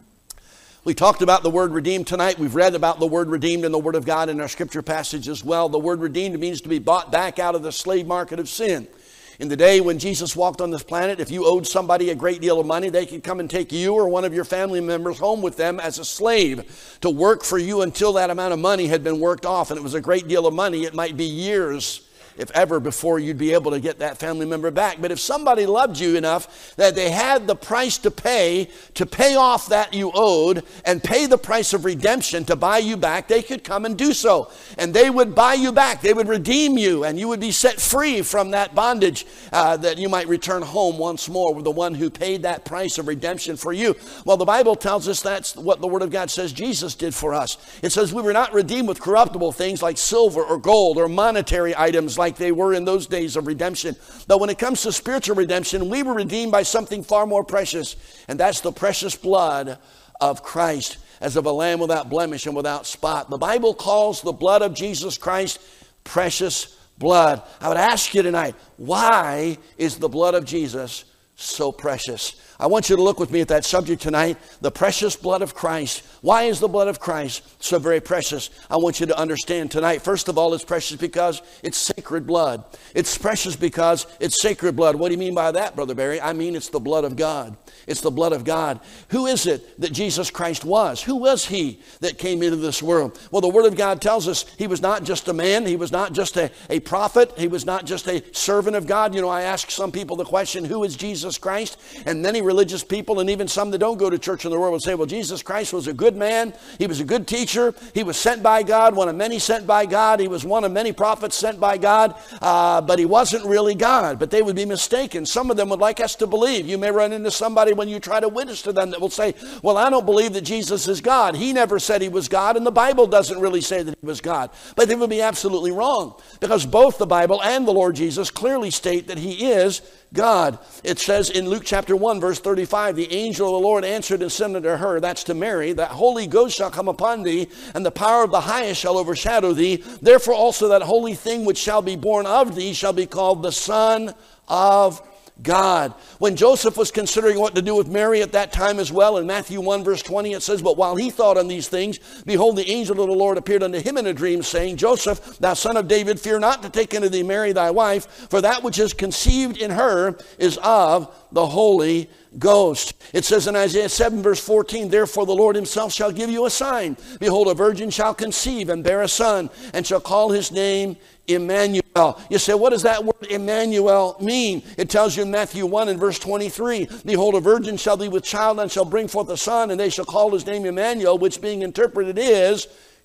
[SPEAKER 3] We talked about the word redeemed tonight. We've read about the word redeemed in the Word of God in our scripture passage as well. The word redeemed means to be bought back out of the slave market of sin. In the day when Jesus walked on this planet, if you owed somebody a great deal of money, they could come and take you or one of your family members home with them as a slave to work for you until that amount of money had been worked off. And it was a great deal of money. It might be years, if ever, before you'd be able to get that family member back. But if somebody loved you enough that they had the price to pay to pay off that you owed and pay the price of redemption to buy you back, they could come and do so. And they would buy you back. They would redeem you, and you would be set free from that bondage, uh, that you might return home once more with the one who paid that price of redemption for you. Well, the Bible tells us that's what the Word of God says Jesus did for us. It says we were not redeemed with corruptible things like silver or gold or monetary items like they were in those days of redemption. But when it comes to spiritual redemption, we were redeemed by something far more precious, and that's the precious blood of Christ, as of a lamb without blemish and without spot. The Bible calls the blood of Jesus Christ precious blood. I would ask you tonight, why is the blood of Jesus so precious? I want you to look with me at that subject tonight, the precious blood of Christ. Why is the blood of Christ so very precious? I want you to understand tonight. First of all, it's precious because it's sacred blood. It's precious because it's sacred blood. What do you mean by that, Brother Barry? I mean it's the blood of God. It's the blood of God. Who is it that Jesus Christ was? Who was he that came into this world? Well, the Word of God tells us he was not just a man. He was not just a, a prophet. He was not just a servant of God. You know, I ask some people the question, who is Jesus Jesus Christ. And many religious people and even some that don't go to church in the world would say, well, Jesus Christ was a good man. He was a good teacher. He was sent by God, one of many sent by God. He was one of many prophets sent by God, uh, but he wasn't really God. But they would be mistaken. Some of them would like us to believe. You may run into somebody when you try to witness to them that will say, well, I don't believe that Jesus is God. He never said he was God, and the Bible doesn't really say that he was God. But they would be absolutely wrong, because both the Bible and the Lord Jesus clearly state that he is God. It says in Luke chapter one, verse thirty-five, the angel of the Lord answered and said unto her, that's to Mary, that Holy Ghost shall come upon thee, and the power of the highest shall overshadow thee. Therefore also that holy thing which shall be born of thee shall be called the Son of God. When Joseph was considering what to do with Mary at that time as well, in Matthew one verse twenty it says, but while he thought on these things, behold, the angel of the Lord appeared unto him in a dream, saying, Joseph, thou son of David, fear not to take unto thee Mary thy wife, for that which is conceived in her is of the Holy Ghost. It says in Isaiah seven verse fourteen, therefore the Lord himself shall give you a sign. Behold, a virgin shall conceive and bear a son, and shall call his name Emmanuel. You say, what does that word Emmanuel mean? It tells you in Matthew one and verse twenty-three, behold, a virgin shall be with child and shall bring forth a son, and they shall call his name Emmanuel, which being interpreted is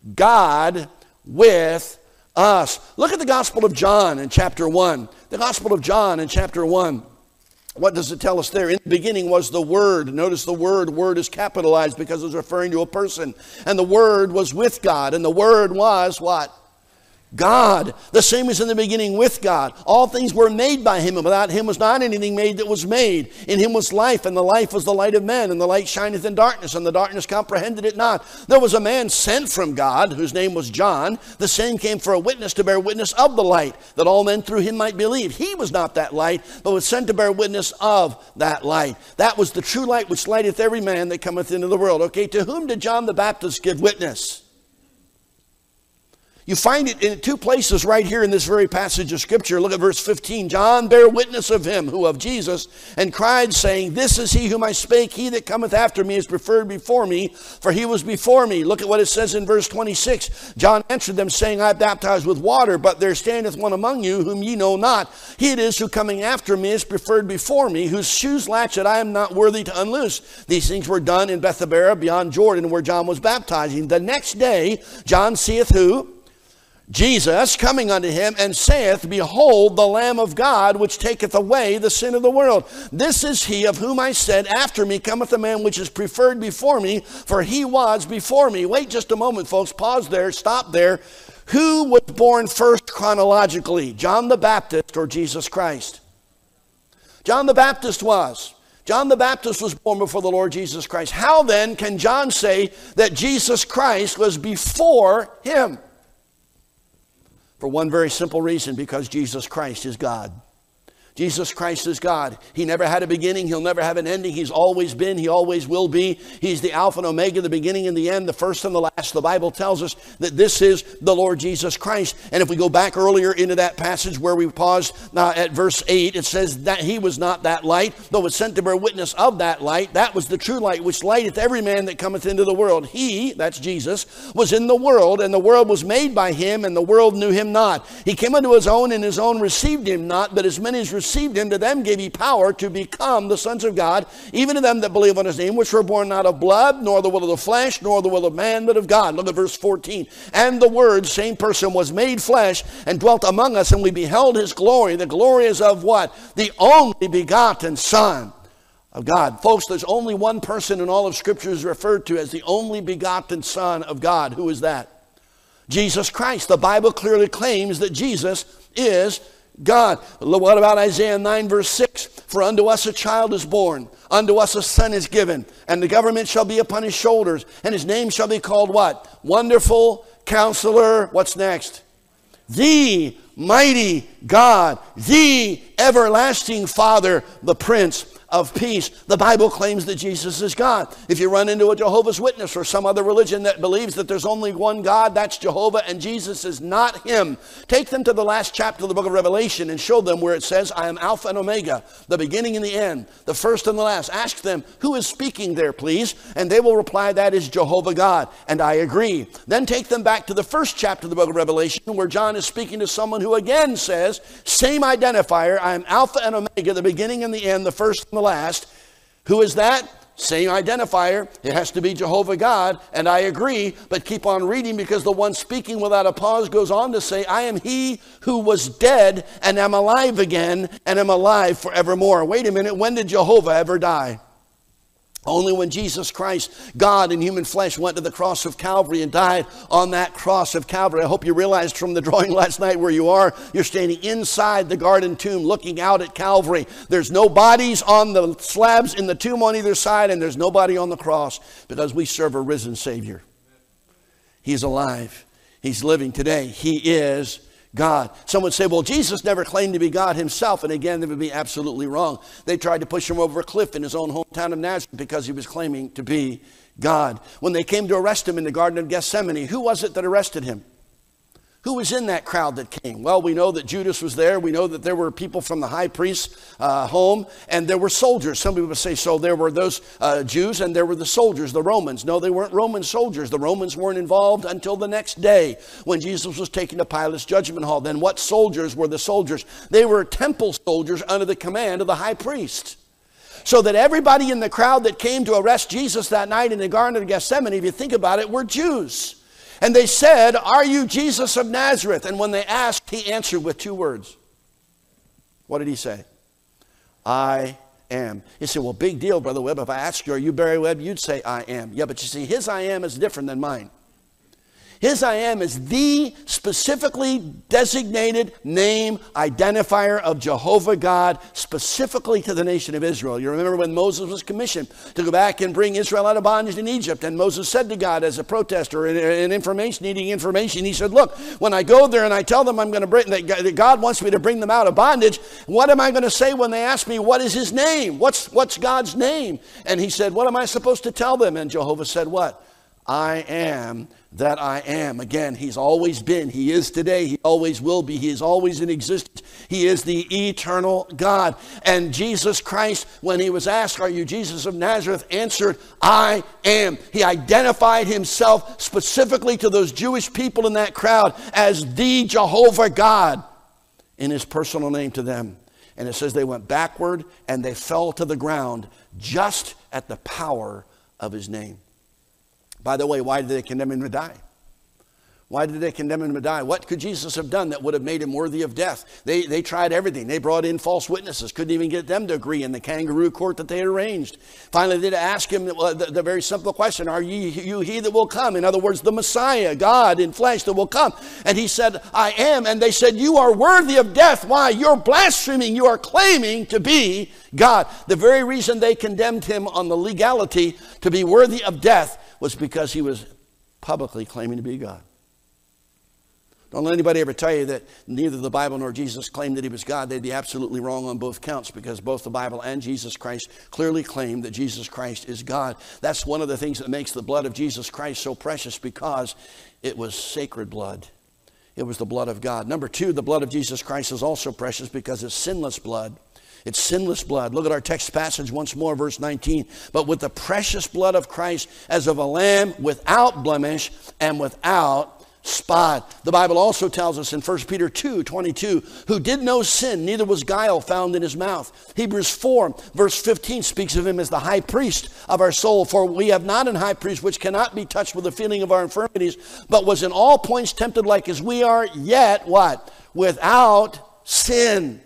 [SPEAKER 3] God with us. Look at the Gospel of John in chapter one. The Gospel of John in chapter one. What does it tell us there? In the beginning was the Word. Notice the word, word is capitalized because it's referring to a person. And the Word was with God, and the Word was what? God. The same was in the beginning with God. All things were made by him, and without him was not anything made that was made. In him was life, and the life was the light of men, and the light shineth in darkness, and the darkness comprehended it not. There was a man sent from God, whose name was John. The same came for a witness, to bear witness of the light, that all men through him might believe. He was not that light, but was sent to bear witness of that light. That was the true light which lighteth every man that cometh into the world. Okay, to whom did John the Baptist give witness? You find it in two places right here in this very passage of Scripture. Look at verse fifteen. John bare witness of him, who of Jesus, and cried, saying, this is he whom I spake. He that cometh after me is preferred before me, for he was before me. Look at what it says in verse twenty-six. John answered them, saying, I baptize with water, but there standeth one among you whom ye know not. He it is who coming after me is preferred before me, whose shoes latchet I am not worthy to unloose. These things were done in Bethabara beyond Jordan, where John was baptizing. The next day John seeth who? Jesus coming unto him, and saith, behold, the Lamb of God, which taketh away the sin of the world. This is he of whom I said, after me cometh a man which is preferred before me, for he was before me. Wait just a moment, folks. Pause there. Stop there. Who was born first chronologically? John the Baptist or Jesus Christ? John the Baptist was. John the Baptist was born before the Lord Jesus Christ. How then can John say that Jesus Christ was before him? For one very simple reason, because Jesus Christ is God. Jesus Christ is God. He never had a beginning. He'll never have an ending. He's always been. He always will be. He's the Alpha and Omega, the beginning and the end, the first and the last. The Bible tells us that this is the Lord Jesus Christ. And if we go back earlier into that passage where we paused uh, at verse eight, it says that he was not that light, though was sent to bear witness of that light. That was the true light, which lighteth every man that cometh into the world. He, that's Jesus, was in the world, and the world was made by him, and the world knew him not. He came unto his own, and his own received him not, but as many as received received him, to them gave he power to become the sons of God, even to them that believe on his name, which were born not of blood, nor the will of the flesh, nor the will of man, but of God. Look at verse fourteen. And the Word, same person, was made flesh and dwelt among us, and we beheld his glory. The glory is of what? The only begotten Son of God. Folks, there's only one person in all of Scripture is referred to as the only begotten Son of God. Who is that? Jesus Christ. The Bible clearly claims that Jesus is God. What about Isaiah nine verse six? For unto us a child is born, unto us a son is given, and the government shall be upon his shoulders, and his name shall be called what? Wonderful Counselor. What's next? The Mighty God, the Everlasting Father, the Prince of Peace. The Bible claims that Jesus is God. If you run into a Jehovah's Witness or some other religion that believes that there's only one God, that's Jehovah, and Jesus is not him. Take them to the last chapter of the book of Revelation and show them where it says, I am Alpha and Omega, the beginning and the end, the first and the last. Ask them, who is speaking there, please? And they will reply, that is Jehovah God. And I agree. Then take them back to the first chapter of the book of Revelation, where John is speaking to someone who who again says, same identifier, I am Alpha and Omega, the beginning and the end, the first and the last. Who is that? Same identifier. It has to be Jehovah God, and I agree, but keep on reading, because the one speaking without a pause goes on to say, I am he who was dead and am alive again and am alive forevermore. Wait a minute, when did Jehovah ever die? Only when Jesus Christ, God in human flesh, went to the cross of Calvary and died on that cross of Calvary. I hope you realized from the drawing last night where you are, you're standing inside the garden tomb looking out at Calvary. There's no bodies on the slabs in the tomb on either side, and there's nobody on the cross, because we serve a risen Savior. He's alive. He's living today. He is God. Some would say, well, Jesus never claimed to be God himself. And again, they would be absolutely wrong. They tried to push him over a cliff in his own hometown of Nazareth because he was claiming to be God. When they came to arrest him in the Garden of Gethsemane, who was it that arrested him? Who was in that crowd that came? Well, we know that Judas was there. We know that there were people from the high priest's uh, home, and there were soldiers. Some people would say, so there were those uh, Jews, and there were the soldiers, the Romans. No, they weren't Roman soldiers. The Romans weren't involved until the next day when Jesus was taken to Pilate's judgment hall. Then what soldiers were the soldiers? They were temple soldiers under the command of the high priest. So that everybody in the crowd that came to arrest Jesus that night in the Garden of Gethsemane, if you think about it, were Jews. And they said, are you Jesus of Nazareth? And when they asked, he answered with two words. What did he say? I am. You say, well, big deal, Brother Webb. If I asked you, are you Barry Webb? You'd say, I am. Yeah, but you see, his I am is different than mine. His I am is the specifically designated name identifier of Jehovah God, specifically to the nation of Israel. You remember when Moses was commissioned to go back and bring Israel out of bondage in Egypt, and Moses said to God as a protester and, and information, needing information, he said, look, when I go there and I tell them I'm going to bring, that God wants me to bring them out of bondage, what am I going to say when they ask me, what is his name? What's, what's God's name? And he said, what am I supposed to tell them? And Jehovah said, what? I am that I am. Again, he's always been. He is today. He always will be. He is always in existence. He is the eternal God. And Jesus Christ, when he was asked, are you Jesus of Nazareth, answered, I am. He identified himself specifically to those Jewish people in that crowd as the Jehovah God in his personal name to them. And it says they went backward and they fell to the ground just at the power of his name. By the way, why did they condemn him to die? Why did they condemn him to die? What could Jesus have done that would have made him worthy of death? They, they tried everything. They brought in false witnesses. Couldn't even get them to agree in the kangaroo court that they had arranged. Finally, they asked him the, the very simple question, are you, you he that will come? In other words, the Messiah, God in flesh that will come. And he said, I am. And they said, you are worthy of death. Why? You're blaspheming. You are claiming to be God. The very reason they condemned him on the legality to be worthy of death was because he was publicly claiming to be God. Don't let anybody ever tell you that neither the Bible nor Jesus claimed that he was God. They'd be absolutely wrong on both counts, because both the Bible and Jesus Christ clearly claim that Jesus Christ is God. That's one of the things that makes the blood of Jesus Christ so precious, because it was sacred blood. It was the blood of God. Number two, the blood of Jesus Christ is also precious because it's sinless blood. It's sinless blood. Look at our text passage once more, verse nineteen. But with the precious blood of Christ as of a lamb without blemish and without spot. The Bible also tells us in First Peter two twenty-two, who did no sin, neither was guile found in his mouth. Hebrews four verse fifteen speaks of him as the high priest of our soul. For we have not an high priest which cannot be touched with the feeling of our infirmities, but was in all points tempted like as we are, yet what? Without sin.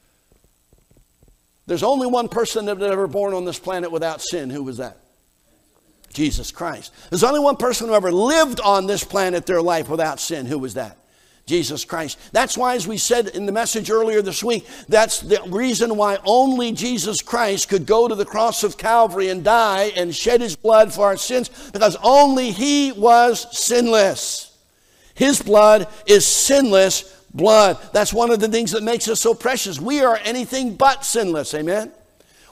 [SPEAKER 3] There's only one person that was ever born on this planet without sin. Who was that? Jesus Christ. There's only one person who ever lived on this planet their life without sin. Who was that? Jesus Christ. That's why, as we said in the message earlier this week, that's the reason why only Jesus Christ could go to the cross of Calvary and die and shed his blood for our sins, because only he was sinless. His blood is sinless blood. That's one of the things that makes us so precious. We are anything but sinless. Amen?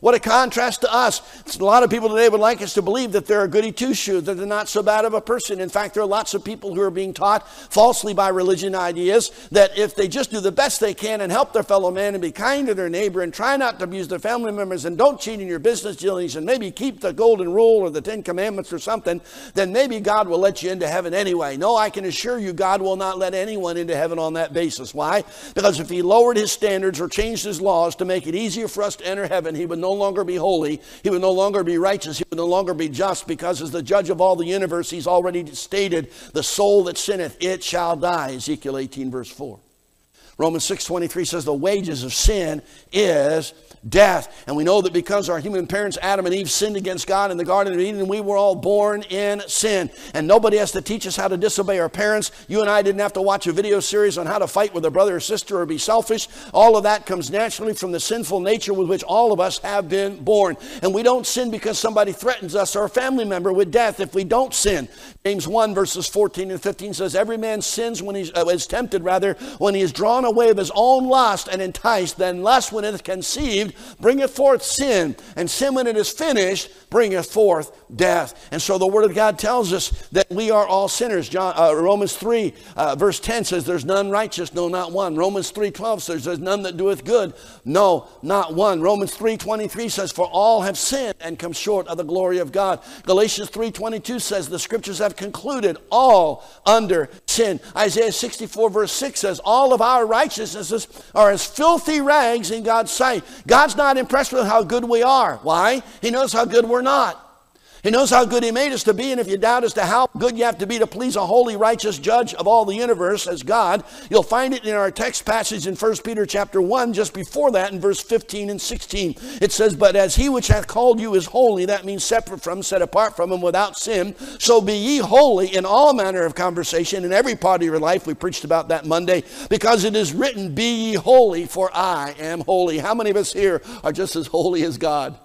[SPEAKER 3] What a contrast to us. A lot of people today would like us to believe that they're a goody two-shoes, that they're not so bad of a person. In fact, there are lots of people who are being taught falsely by religion ideas that if they just do the best they can and help their fellow man and be kind to their neighbor and try not to abuse their family members and don't cheat in your business dealings and maybe keep the golden rule or the Ten Commandments or something, then maybe God will let you into heaven anyway. No, I can assure you God will not let anyone into heaven on that basis. Why? Because if he lowered his standards or changed his laws to make it easier for us to enter heaven, he would no longer be holy, he would no longer be righteous, he would no longer be just, because as the judge of all the universe, he's already stated, the soul that sinneth, it shall die. Ezekiel eighteen verse four. Romans six twenty-three says the wages of sin is death. And we know that because our human parents, Adam and Eve, sinned against God in the Garden of Eden, we were all born in sin. And nobody has to teach us how to disobey our parents. You and I didn't have to watch a video series on how to fight with a brother or sister or be selfish. All of that comes naturally from the sinful nature with which all of us have been born. And we don't sin because somebody threatens us or a family member with death if we don't sin. James one verses fourteen and fifteen says, every man sins when he uh, is tempted, rather, when he is drawn away of his own lust and enticed. Then lust, when it is conceived, bringeth forth sin, and sin, when it is finished, bringeth forth death. And so the Word of God tells us that we are all sinners. John, uh, Romans three uh, verse ten says, there's none righteous, no, not one. Romans three twelve says, there's none that doeth good, no, not one. Romans three twenty-three says, for all have sinned and come short of the glory of God. Galatians three twenty-two says, the scriptures have concluded all under sin. Isaiah sixty-four verse six says, all of our righteousnesses are as filthy rags in God's sight. God's not impressed with how good we are. Why? He knows how good we're not. He knows how good he made us to be, and if you doubt as to how good you have to be to please a holy, righteous judge of all the universe as God, you'll find it in our text passage in First Peter chapter one, just before that in verse fifteen and sixteen. It says, but as he which hath called you is holy, that means separate from, set apart from him, without sin, so be ye holy in all manner of conversation, in every part of your life. We preached about that Monday, because it is written, be ye holy, for I am holy. How many of us here are just as holy as God?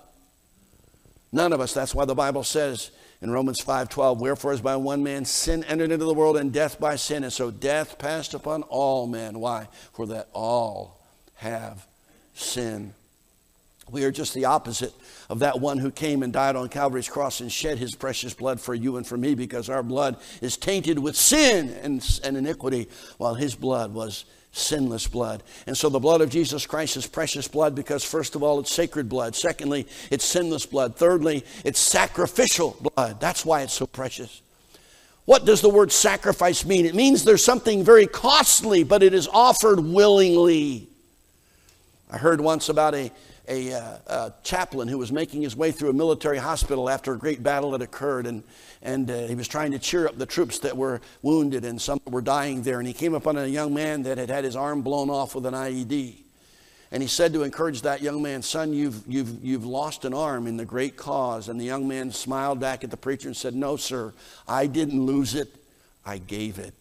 [SPEAKER 3] None of us. That's why the Bible says in Romans five twelve, wherefore as by one man sin entered into the world, and death by sin, and so death passed upon all men. Why? For that all have sinned. We are just the opposite of that one who came and died on Calvary's cross and shed his precious blood for you and for me, because our blood is tainted with sin and, and iniquity, while his blood was sinless blood. And so the blood of Jesus Christ is precious blood because, first of all, it's sacred blood. Secondly, it's sinless blood. Thirdly, it's sacrificial blood. That's why it's so precious. What does the word sacrifice mean? It means there's something very costly, but it is offered willingly. I heard once about a A, uh, a chaplain who was making his way through a military hospital after a great battle had occurred, and, and uh, he was trying to cheer up the troops that were wounded, and some were dying there, and he came upon a young man that had had his arm blown off with an I E D. And he said to encourage that young man, son, you've, you've, you've lost an arm in the great cause. And the young man smiled back at the preacher and said, no, sir, I didn't lose it, I gave it.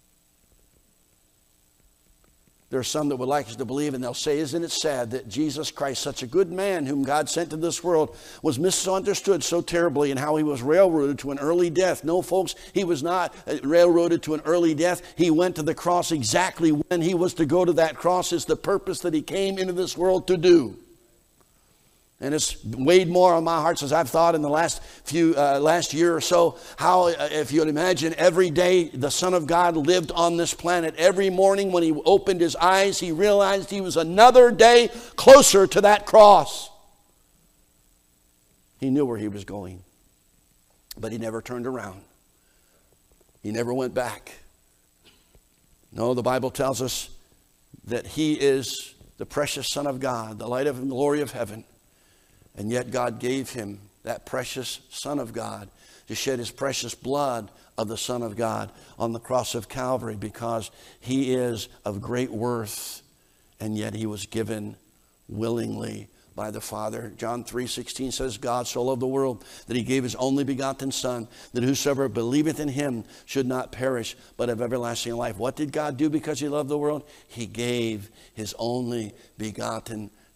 [SPEAKER 3] There are some that would like us to believe, and they'll say, isn't it sad that Jesus Christ, such a good man whom God sent to this world, was misunderstood so terribly, and how he was railroaded to an early death? No, folks, he was not railroaded to an early death. He went to the cross exactly when he was to go to that cross. Is the purpose that he came into this world to do. And it's weighed more on my heart as I've thought in the last few, uh, last year or so, how, uh, if you'd imagine, every day the Son of God lived on this planet. Every morning when he opened his eyes, he realized he was another day closer to that cross. He knew where he was going, but he never turned around. He never went back. No, the Bible tells us that he is the precious Son of God, the light of the glory of heaven. And yet God gave him, that precious Son of God, to shed his precious blood of the Son of God on the cross of Calvary, because he is of great worth, and yet he was given willingly by the Father. John three sixteen says, God so loved the world that he gave his only begotten Son, that whosoever believeth in him should not perish, but have everlasting life. What did God do because he loved the world? He gave his only begotten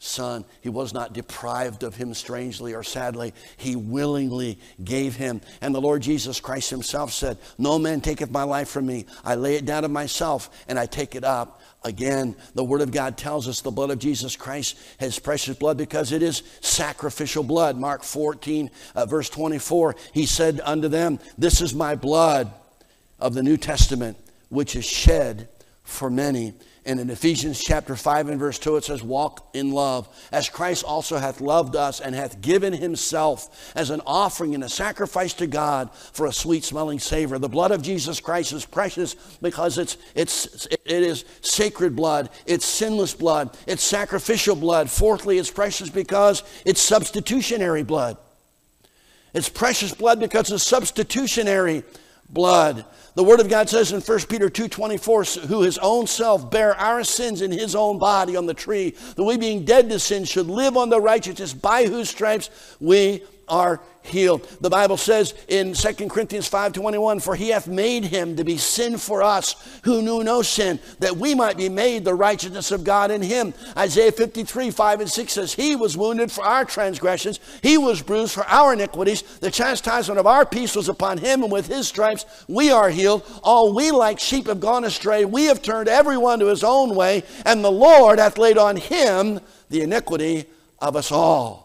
[SPEAKER 3] Son. He was not deprived of him strangely or sadly. He willingly gave him. And the Lord Jesus Christ himself said, no man taketh my life from me. I lay it down of myself and I take it up again. The Word of God tells us the blood of Jesus Christ has precious blood because it is sacrificial blood. Mark fourteen, uh, verse twenty-four, he said unto them, this is my blood of the New Testament, which is shed for many. And in Ephesians chapter five and verse two, it says, walk in love, as Christ also hath loved us and hath given himself as an offering and a sacrifice to God for a sweet smelling savor. The blood of Jesus Christ is precious because it's, it's, it is sacred blood. It's sinless blood. It's sacrificial blood. Fourthly, it's precious because it's substitutionary blood. It's precious blood because it's substitutionary blood. The Word of God says in First Peter two twenty-four, who his own self bare our sins in his own body on the tree, that we being dead to sin should live on the righteousness, by whose stripes we are healed. The Bible says in Second Corinthians five twenty-one, for he hath made him to be sin for us who knew no sin, that we might be made the righteousness of God in him. Isaiah fifty-three, five and six says, he was wounded for our transgressions, he was bruised for our iniquities, the chastisement of our peace was upon him, and with his stripes we are healed. All we like sheep have gone astray, we have turned everyone to his own way, and the Lord hath laid on him the iniquity of us all.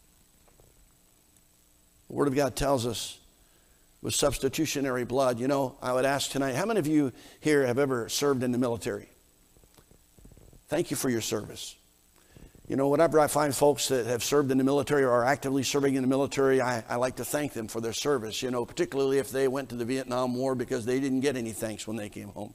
[SPEAKER 3] The Word of God tells us with substitutionary blood. You know, I would ask tonight, how many of you here have ever served in the military? Thank you for your service. You know, whenever I find folks that have served in the military or are actively serving in the military, I, I like to thank them for their service, you know, particularly if they went to the Vietnam War because they didn't get any thanks when they came home.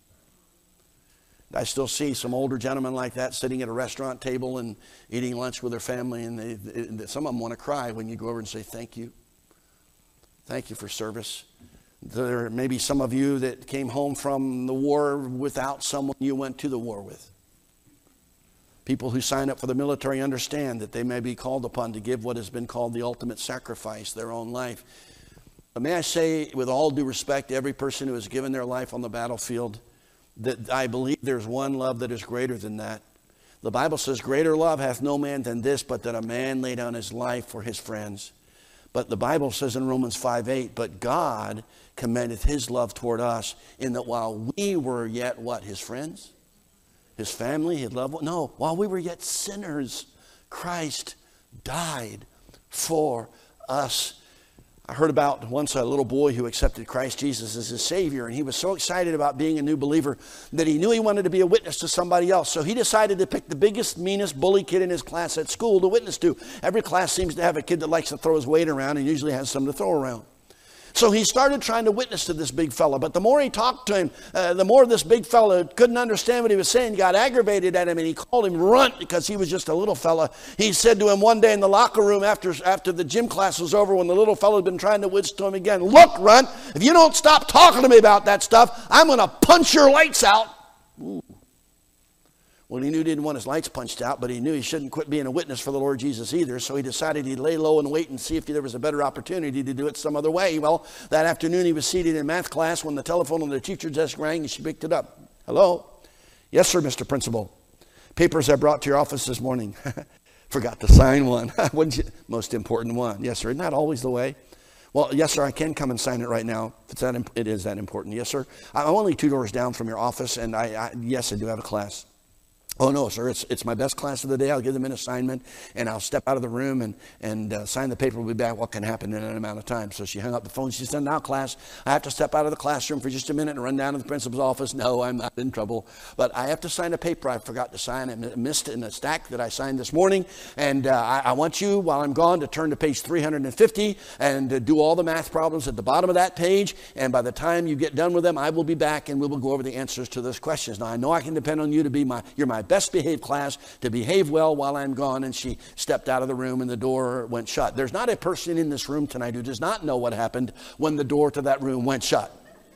[SPEAKER 3] I still see some older gentlemen like that sitting at a restaurant table and eating lunch with their family, and they, they, some of them want to cry when you go over and say, thank you. Thank you for service. There may be some of you that came home from the war without someone you went to the war with. People who sign up for the military understand that they may be called upon to give what has been called the ultimate sacrifice, their own life. But may I say, with all due respect to every person who has given their life on the battlefield, that I believe there's one love that is greater than that. The Bible says, greater love hath no man than this, but that a man lay down his life for his friends. But the Bible says in Romans five eight, but God commendeth his love toward us, in that while we were yet what? His friends? His family? His loved ones? No, while we were yet sinners, Christ died for us. I heard about once a little boy who accepted Christ Jesus as his Savior, and he was so excited about being a new believer that he knew he wanted to be a witness to somebody else. So he decided to pick the biggest, meanest bully kid in his class at school to witness to. Every class seems to have a kid that likes to throw his weight around and usually has some to throw around. So he started trying to witness to this big fella. But the more he talked to him, uh, the more this big fella couldn't understand what he was saying, got aggravated at him, and he called him runt because he was just a little fella. He said to him one day in the locker room after, after the gym class was over, when the little fella had been trying to witness to him again, look, runt, if you don't stop talking to me about that stuff, I'm going to punch your lights out. Ooh. Well, he knew he didn't want his lights punched out, but he knew he shouldn't quit being a witness for the Lord Jesus either. So he decided he'd lay low and wait and see if there was a better opportunity to do it some other way. Well, that afternoon he was seated in math class when the telephone on the teacher's desk rang, and she picked it up. Hello? Yes, sir, Mister Principal. Papers I brought to your office this morning. Forgot to sign one. Most important one. Yes, sir. Isn't that always the way? Well, yes, sir, I can come and sign it right now. If it's that, imp- it is that important. Yes, sir. I'm only two doors down from your office, and I, I yes, I do have a class. Oh, no, sir, it's it's my best class of the day. I'll give them an assignment, and I'll step out of the room and, and uh, sign the paper. We'll be back. What can happen in an amount of time? So she hung up the phone. She said, now, class, I have to step out of the classroom for just a minute and run down to the principal's office. No, I'm not in trouble. But I have to sign a paper I forgot to sign. I missed it in a stack that I signed this morning. And uh, I, I want you, while I'm gone, to turn to page three hundred fifty and uh, do all the math problems at the bottom of that page. And by the time you get done with them, I will be back, and we will go over the answers to those questions. Now, I know I can depend on you to be my, you're my best behaved class, to behave well while I'm gone. And she stepped out of the room and the door went shut. There's not a person in this room tonight who does not know what happened when the door to that room went shut.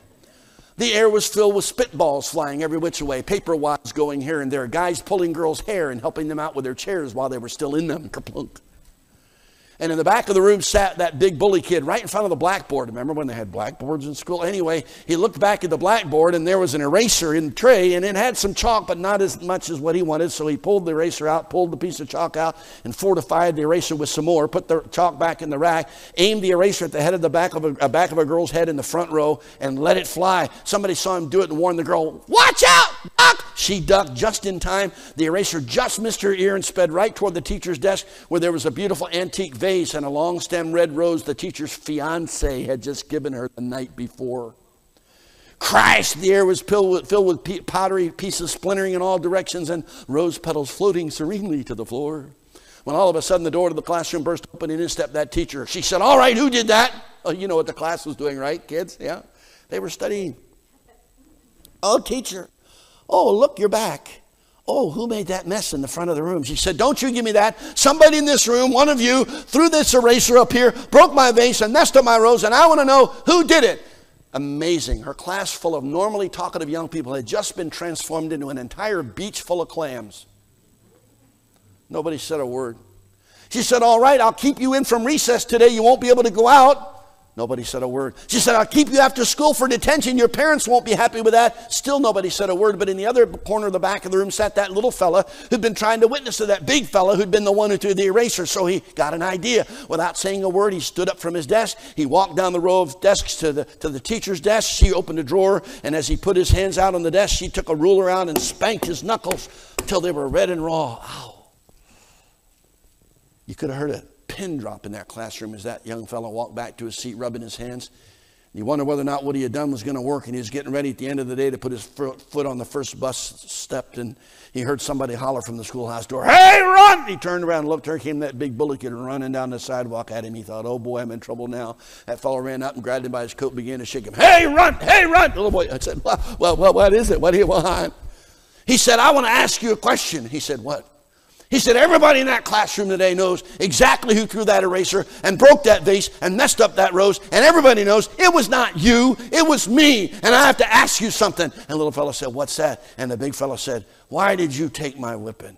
[SPEAKER 3] The air was filled with spitballs flying every which way, paper wads going here and there, guys pulling girls' hair and helping them out with their chairs while they were still in them. Kerplunk. And in the back of the room sat that big bully kid right in front of the blackboard. Remember when they had blackboards in school? Anyway, he looked back at the blackboard, and there was an eraser in the tray, and it had some chalk, but not as much as what he wanted. So he pulled the eraser out, pulled the piece of chalk out, and fortified the eraser with some more, put the chalk back in the rack, aimed the eraser at the head of the back of a, a back of a girl's head in the front row, and let it fly. Somebody saw him do it and warned the girl, "Watch out, duck!" She ducked just in time. The eraser just missed her ear and sped right toward the teacher's desk, where there was a beautiful antique vase and a long stem red rose the teacher's fiance had just given her the night before. Crash! The air was filled with, filled with pottery pieces splintering in all directions and rose petals floating serenely to the floor. When all of a sudden the door to the classroom burst open and in stepped that teacher. She said, "All right, who did that?" Oh, you know what the class was doing, right, kids? Yeah, they were studying. "Oh, teacher. Oh, look, you're back. Oh, who made that mess in the front of the room?" She said, "Don't you give me that. Somebody in this room, one of you, threw this eraser up here, broke my vase, and messed up my rose, and I want to know who did it." Amazing. Her class full of normally talkative young people had just been transformed into an entire beach full of clams. Nobody said a word. She said, "All right, I'll keep you in from recess today. You won't be able to go out." Nobody said a word. She said, "I'll keep you after school for detention. Your parents won't be happy with that." Still nobody said a word. But in the other corner of the back of the room sat that little fella who'd been trying to witness to that big fella who'd been the one who threw the eraser. So he got an idea. Without saying a word, he stood up from his desk. He walked down the row of desks to the, to the teacher's desk. She opened a drawer, and as he put his hands out on the desk, she took a ruler out and spanked his knuckles till they were red and raw. Ow. You could have heard a pin drop in that classroom as that young fellow walked back to his seat, rubbing his hands. You wonder whether or not what he had done was going to work, and he was getting ready at the end of the day to put his foot on the first bus step, and he heard somebody holler from the schoolhouse door, "Hey, run!" He turned around and looked. There came that big bully kid running down the sidewalk at him. He thought, "Oh boy, I'm in trouble now." That fellow ran up and grabbed him by his coat and began to shake him. "Hey, run! Hey, run!" The little boy, I said, well, well, well, what is it? What do you want? He said, "I want to ask you a question." He said, "What?" He said, "Everybody in that classroom today knows exactly who threw that eraser and broke that vase and messed up that rose. And everybody knows it was not you, it was me. And I have to ask you something." And the little fellow said, "What's that?" And the big fellow said, "Why did you take my whipping?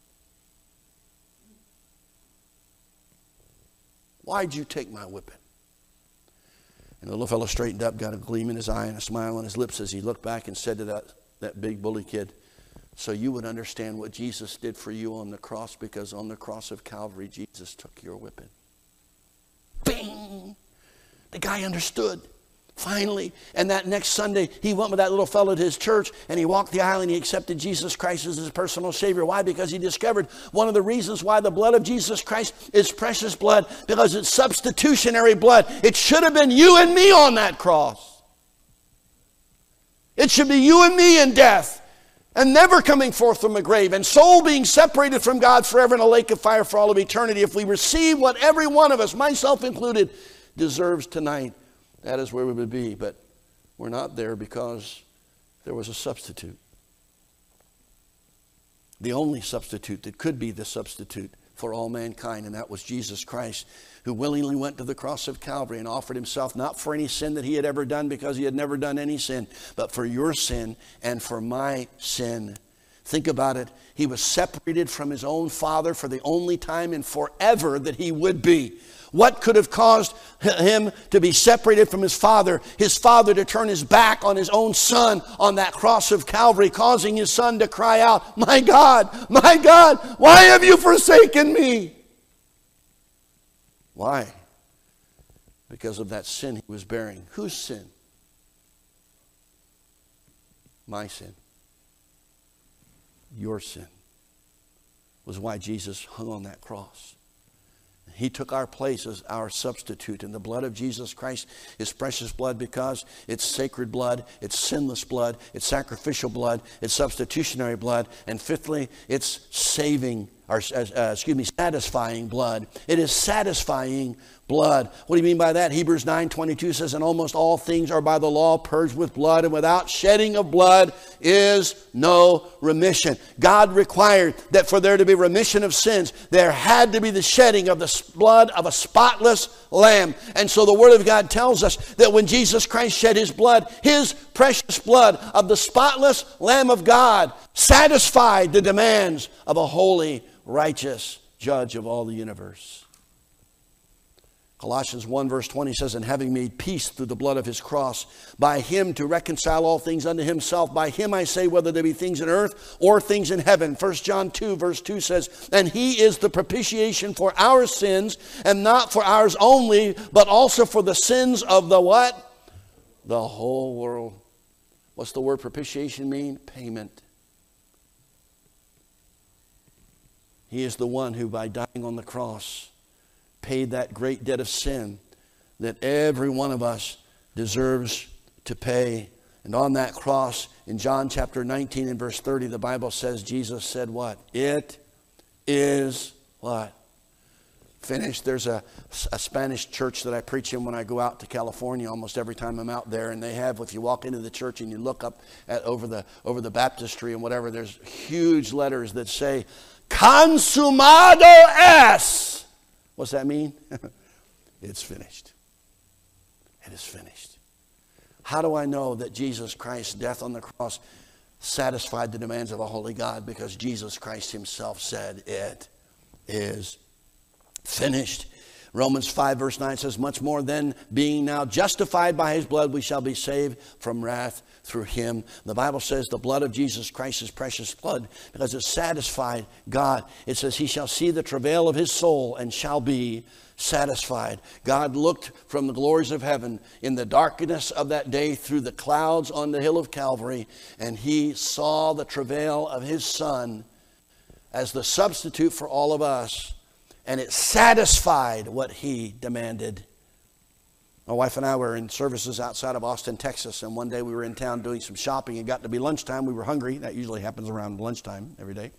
[SPEAKER 3] Why'd you take my whipping?" And the little fellow straightened up, got a gleam in his eye and a smile on his lips as he looked back and said to that, that big bully kid, "So you would understand what Jesus did for you on the cross, because on the cross of Calvary, Jesus took your whipping." Bing! The guy understood, finally. And that next Sunday, he went with that little fellow to his church, and he walked the aisle, and he accepted Jesus Christ as his personal Savior. Why? Because he discovered one of the reasons why the blood of Jesus Christ is precious blood, because it's substitutionary blood. It should have been you and me on that cross. It should be you and me in death, and never coming forth from a grave, and soul being separated from God forever in a lake of fire for all of eternity. If we receive what every one of us, myself included, deserves tonight, that is where we would be. But we're not there because there was a substitute. The only substitute that could be the substitute for all mankind, and that was Jesus Christ, who willingly went to the cross of Calvary and offered himself not for any sin that he had ever done, because he had never done any sin, but for your sin and for my sin. Think about it. He was separated from his own Father for the only time in forever that he would be. What could have caused him to be separated from his Father? His Father to turn his back on his own Son on that cross of Calvary, causing his Son to cry out, "My God, my God, why have you forsaken me?" Why? Because of that sin he was bearing. Whose sin? My sin. Your sin was why Jesus hung on that cross. He took our place as our substitute. And the blood of Jesus Christ is precious blood because it's sacred blood, it's sinless blood, it's sacrificial blood, it's substitutionary blood. And fifthly, it's saving, or uh, excuse me, satisfying blood. It is satisfying blood. What do you mean by that? Hebrews nine twenty-two says, "And almost all things are by the law purged with blood, and without shedding of blood is no remission." God required that for there to be remission of sins, there had to be the shedding of the blood of a spotless lamb. And so the Word of God tells us that when Jesus Christ shed his blood, his precious blood of the spotless Lamb of God satisfied the demands of a holy, righteous judge of all the universe. Colossians one verse twenty says, and having made peace through the blood of his cross, by him to reconcile all things unto himself. By him I say, whether there be things in earth or things in heaven. First John two verse two says, and he is the propitiation for our sins, and not for ours only, but also for the sins of the what? The whole world. What's the word propitiation mean? Payment. He is the one who, by dying on the cross, paid that great debt of sin that every one of us deserves to pay. And on that cross, in John chapter nineteen and verse thirty, the Bible says Jesus said what? It is what? Finished. There's a, a Spanish church that I preach in when I go out to California almost every time I'm out there. And they have, if you walk into the church and you look up at over the over the baptistry and whatever, there's huge letters that say, Consumado es. What's that mean? It's finished. It is finished. How do I know that Jesus Christ's death on the cross satisfied the demands of a holy God? Because Jesus Christ himself said, it is finished. Romans five verse nine says, much more then, being now justified by his blood, we shall be saved from wrath through him. The Bible says the blood of Jesus Christ is precious blood because it satisfied God. It says he shall see the travail of his soul and shall be satisfied. God looked from the glories of heaven in the darkness of that day through the clouds on the hill of Calvary, and he saw the travail of his son as the substitute for all of us. And it satisfied what he demanded. My wife and I were in services outside of Austin, Texas. And one day we were in town doing some shopping. It got to be lunchtime. We were hungry. That usually happens around lunchtime every day.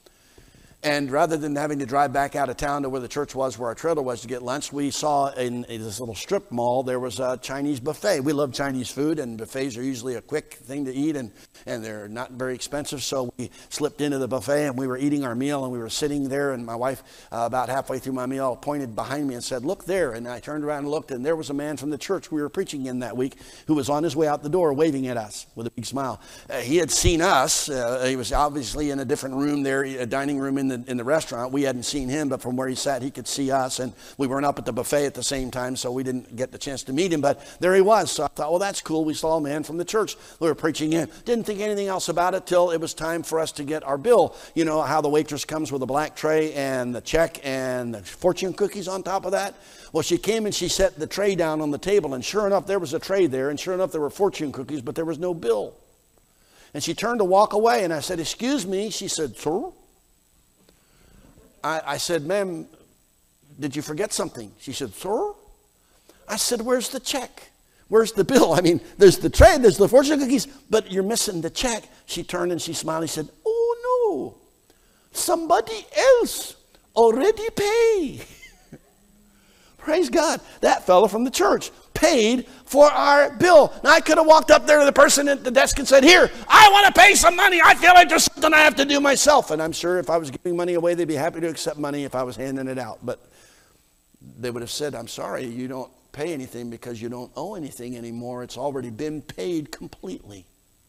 [SPEAKER 3] And rather than having to drive back out of town to where the church was, where our trailer was to get lunch, we saw in, in this little strip mall, there was a Chinese buffet. We love Chinese food, and buffets are usually a quick thing to eat, and, and they're not very expensive. So we slipped into the buffet, and we were eating our meal, and we were sitting there, and my wife, uh, about halfway through my meal, pointed behind me and said, look there. And I turned around and looked, and there was a man from the church we were preaching in that week who was on his way out the door waving at us with a big smile. Uh, he had seen us. Uh, he was obviously in a different room there, a dining room in the, in the restaurant. We hadn't seen him, but from where he sat, he could see us. And we weren't up at the buffet at the same time, so we didn't get the chance to meet him. But there he was. So I thought, well, that's cool. We saw a man from the church we were preaching in. Didn't think anything else about it till it was time for us to get our bill. You know how the waitress comes with a black tray and the check and the fortune cookies on top of that? Well, she came and she set the tray down on the table, and sure enough, there was a tray there, and sure enough, there were fortune cookies, but there was no bill. And she turned to walk away, and I said, excuse me. She said, sir? I, I said, ma'am, did you forget something? She said, sir? I said, where's the check? Where's the bill? I mean, there's the tray, there's the fortune cookies, but you're missing the check. She turned and she smiled and she said, oh no, somebody else already paid. Praise God. That fellow from the church paid for our bill. Now, I could have walked up there to the person at the desk and said, here, I want to pay some money. I feel like there's something I have to do myself. And I'm sure if I was giving money away, they'd be happy to accept money if I was handing it out. But they would have said, I'm sorry, you don't pay anything because you don't owe anything anymore. It's already been paid completely.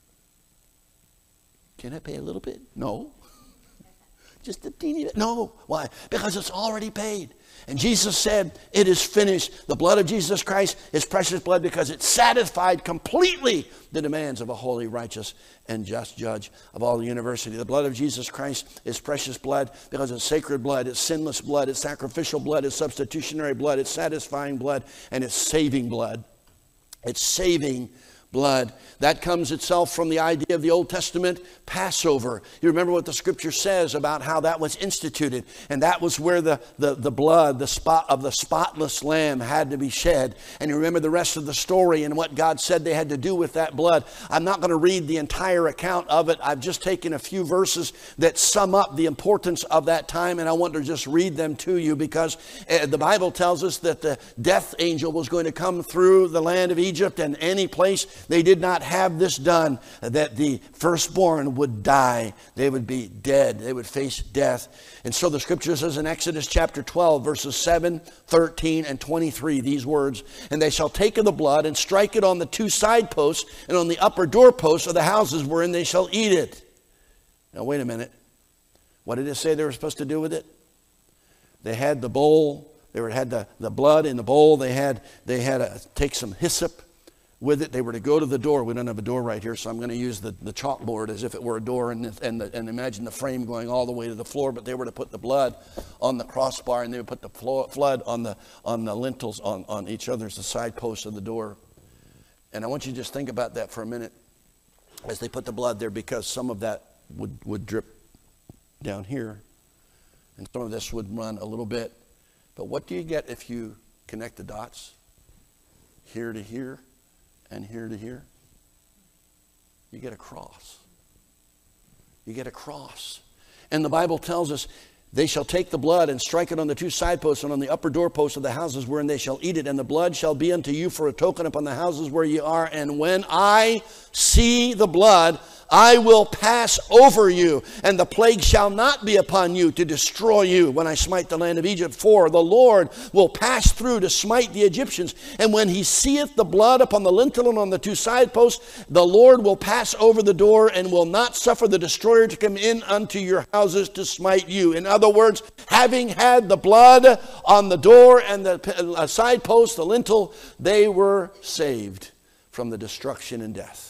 [SPEAKER 3] Can I pay a little bit? No. Just a teeny bit? No. Why? Because it's already paid. And Jesus said, it is finished. The blood of Jesus Christ is precious blood because it satisfied completely the demands of a holy, righteous, and just judge of all the university. The blood of Jesus Christ is precious blood because it's sacred blood, it's sinless blood, it's sacrificial blood, it's substitutionary blood, it's satisfying blood, and it's saving blood. It's saving blood. That comes itself from the idea of the Old Testament Passover. You remember what the scripture says about how that was instituted. And that was where the, the, the blood, the spot of the spotless lamb had to be shed. And you remember the rest of the story and what God said they had to do with that blood. I'm not going to read the entire account of it. I've just taken a few verses that sum up the importance of that time. And I want to just read them to you because uh, the Bible tells us that the death angel was going to come through the land of Egypt, and any place they did not have this done, that the firstborn would die. They would be dead. They would face death. And so the scripture says in Exodus chapter twelve, verses seven, thirteen, and twenty-three, these words, and they shall take of the blood and strike it on the two side posts and on the upper doorposts of the houses wherein they shall eat it. Now, wait a minute. What did it say they were supposed to do with it? They had the bowl They were, had the, the blood in the bowl. They had, they had to take some hyssop with it. They were to go to the door. We don't have a door right here, so I'm going to use the, the chalkboard as if it were a door, and, and, the, and imagine the frame going all the way to the floor. But they were to put the blood on the crossbar, and they would put the floor, flood on the, on the lintels on, on each other's, the side posts of the door. And I want you to just think about that for a minute as they put the blood there, because some of that would, would drip down here, and some of this would run a little bit. But what do you get if you connect the dots? Here to here and here to here. You get a cross. You get a cross. And the Bible tells us, they shall take the blood and strike it on the two side posts and on the upper doorposts of the houses wherein they shall eat it. And the blood shall be unto you for a token upon the houses where ye are. And when I see the blood, I will pass over you, and the plague shall not be upon you to destroy you when I smite the land of Egypt. For the Lord will pass through to smite the Egyptians. And when he seeth the blood upon the lintel and on the two side posts, the Lord will pass over the door and will not suffer the destroyer to come in unto your houses to smite you. In other words, having had the blood on the door and the side post, the lintel, they were saved from the destruction and death.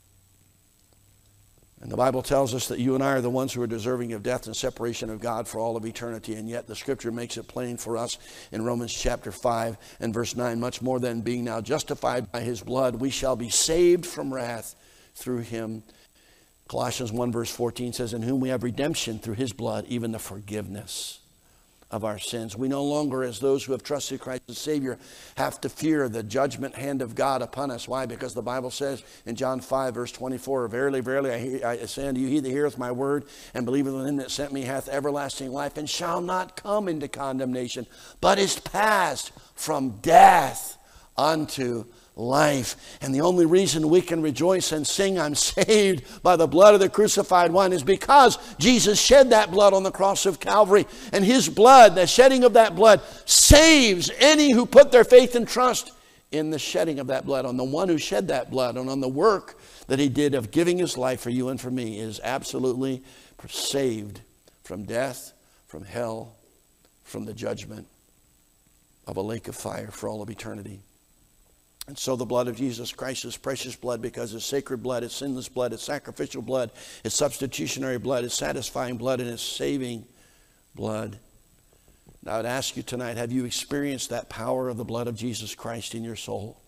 [SPEAKER 3] And the Bible tells us that you and I are the ones who are deserving of death and separation of God for all of eternity. And yet the Scripture makes it plain for us in Romans chapter five and verse nine. Much more than being now justified by his blood, we shall be saved from wrath through him. Colossians one verse fourteen says, in whom we have redemption through his blood, even the forgiveness of our sins. We no longer, as those who have trusted Christ as Savior, have to fear the judgment hand of God upon us. Why? Because the Bible says in John five verse twenty-four, verily, verily, I, hear, I say unto you, he that heareth my word and believeth in him that sent me hath everlasting life, and shall not come into condemnation, but is passed from death unto life. And the only reason we can rejoice and sing, I'm saved by the blood of the crucified one, is because Jesus shed that blood on the cross of Calvary. And his blood, the shedding of that blood, saves any who put their faith and trust in the shedding of that blood, on the one who shed that blood, and on the work that he did of giving his life for you and for me, is absolutely saved from death, from hell, from the judgment of a lake of fire for all of eternity. And so the blood of Jesus Christ is precious blood, because it's sacred blood, it's sinless blood, it's sacrificial blood, it's substitutionary blood, it's satisfying blood, and it's saving blood. Now I would ask you tonight, have you experienced that power of the blood of Jesus Christ in your soul?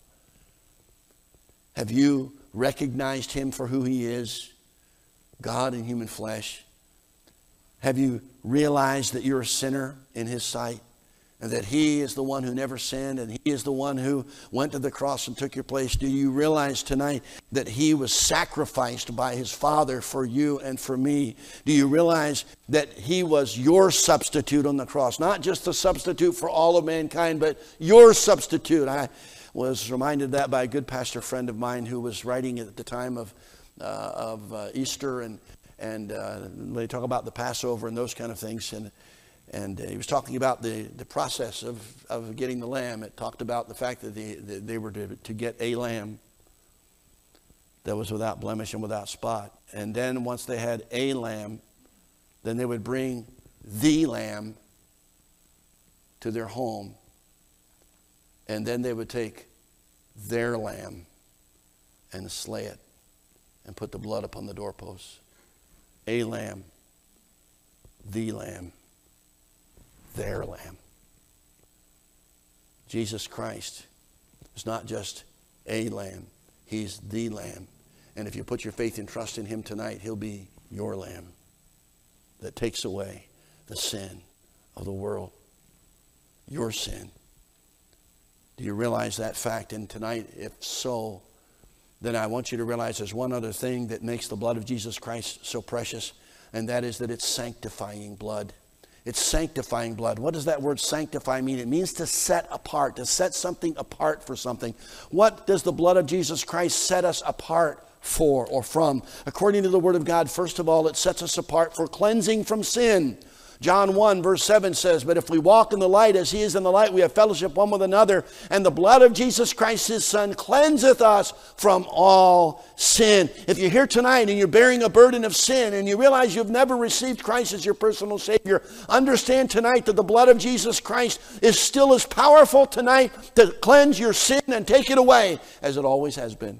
[SPEAKER 3] Have you recognized him for who he is, God in human flesh? Have you realized that you're a sinner in his sight? And that he is the one who never sinned, and he is the one who went to the cross and took your place? Do you realize tonight that he was sacrificed by his Father for you and for me? Do you realize that he was your substitute on the cross? Not just the substitute for all of mankind, but your substitute. I was reminded of that by a good pastor friend of mine who was writing at the time of, uh, of uh, Easter, and, and uh, they talk about the Passover and those kind of things. And And he was talking about the, the process of, of getting the lamb. It talked about the fact that they, that they were to, to get a lamb that was without blemish and without spot. And then once they had a lamb, then they would bring the lamb to their home. And then they would take their lamb and slay it and put the blood upon the doorposts. A lamb, the lamb, their lamb. Jesus Christ is not just a lamb, he's the lamb. And if you put your faith and trust in him tonight, he'll be your lamb that takes away the sin of the world, your sin. Do you realize that fact? And tonight, if so, then I want you to realize there's one other thing that makes the blood of Jesus Christ so precious, and that is that it's sanctifying blood. It's sanctifying blood. What does that word sanctify mean? It means to set apart, to set something apart for something. What does the blood of Jesus Christ set us apart for or from? According to the Word of God, first of all, it sets us apart for cleansing from sin. John one verse seven says, but if we walk in the light as he is in the light, we have fellowship one with another, and the blood of Jesus Christ his Son cleanseth us from all sin. If you're here tonight and you're bearing a burden of sin and you realize you've never received Christ as your personal Savior, understand tonight that the blood of Jesus Christ is still as powerful tonight to cleanse your sin and take it away as it always has been.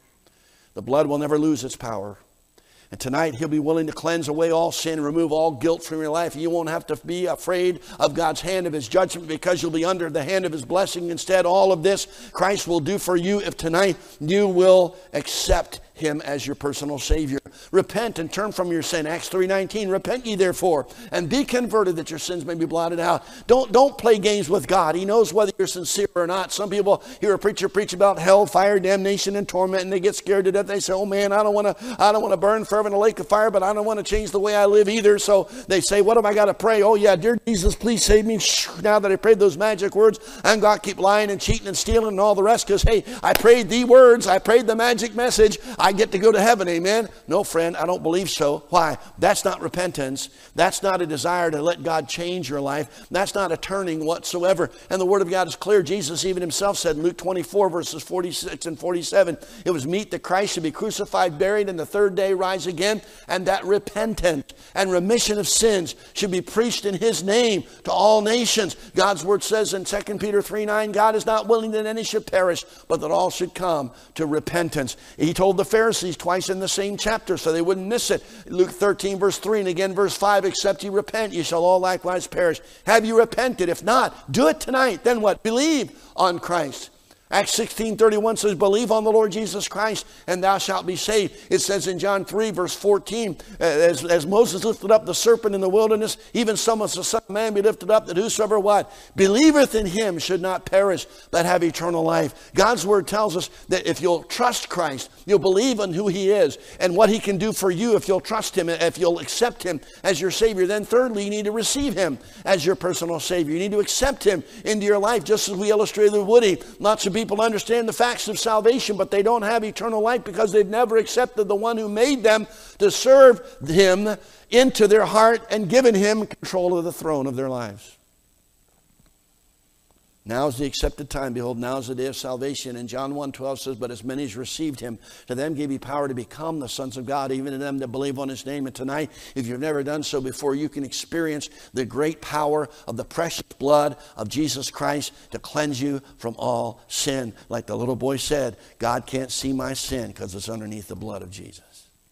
[SPEAKER 3] The blood will never lose its power. And tonight he'll be willing to cleanse away all sin and remove all guilt from your life. You won't have to be afraid of God's hand of his judgment because you'll be under the hand of his blessing. Instead, all of this Christ will do for you if tonight you will accept him as your personal Savior. Repent and turn from your sin. Acts three nineteen, repent ye therefore and be converted that your sins may be blotted out. Don't, don't play games with God. He knows whether you're sincere or not. Some people hear a preacher preach about hell, fire, damnation, and torment, and they get scared to death. They say, oh man, I don't want to I don't want to burn forever in a lake of fire, but I don't want to change the way I live either. So they say, what have I got to pray? Oh yeah, dear Jesus, please save me. Now that I prayed those magic words, I'm going to keep lying and cheating and stealing and all the rest because, hey, I prayed the words. I prayed the magic message. I get to go to heaven, amen? No, friend, I don't believe so. Why? That's not repentance. That's not a desire to let God change your life. That's not a turning whatsoever. And the Word of God is clear. Jesus even himself said in Luke twenty-four, verses forty-six and forty-seven, it was meet that Christ should be crucified, buried, and the third day rise again, and that repentance and remission of sins should be preached in his name to all nations. God's Word says in Second Peter three nine, God is not willing that any should perish, but that all should come to repentance. He told the Pharisees twice in the same chapter so they wouldn't miss it. Luke thirteen verse three and again verse five, except ye repent, ye shall all likewise perish. Have you repented? If not, do it tonight. Then what? Believe on Christ. Acts sixteen thirty-one says, believe on the Lord Jesus Christ and thou shalt be saved. It says in John three verse fourteen, as, as Moses lifted up the serpent in the wilderness, even so must the Son of Man be lifted up, that whosoever what? Believeth in him should not perish, but have eternal life. God's Word tells us that if you'll trust Christ, you'll believe in who he is and what he can do for you if you'll trust him, if you'll accept him as your Savior. Then thirdly, you need to receive him as your personal Savior. You need to accept him into your life, just as we illustrated with Woody. Lots of people People understand the facts of salvation, but they don't have eternal life because they've never accepted the one who made them to serve him into their heart and given him control of the throne of their lives. Now is the accepted time. Behold, now is the day of salvation. And John one twelve says, but as many as received him, to them gave he power to become the sons of God, even to them that believe on his name. And tonight, if you've never done so before, you can experience the great power of the precious blood of Jesus Christ to cleanse you from all sin. Like the little boy said, God can't see my sin because it's underneath the blood of Jesus.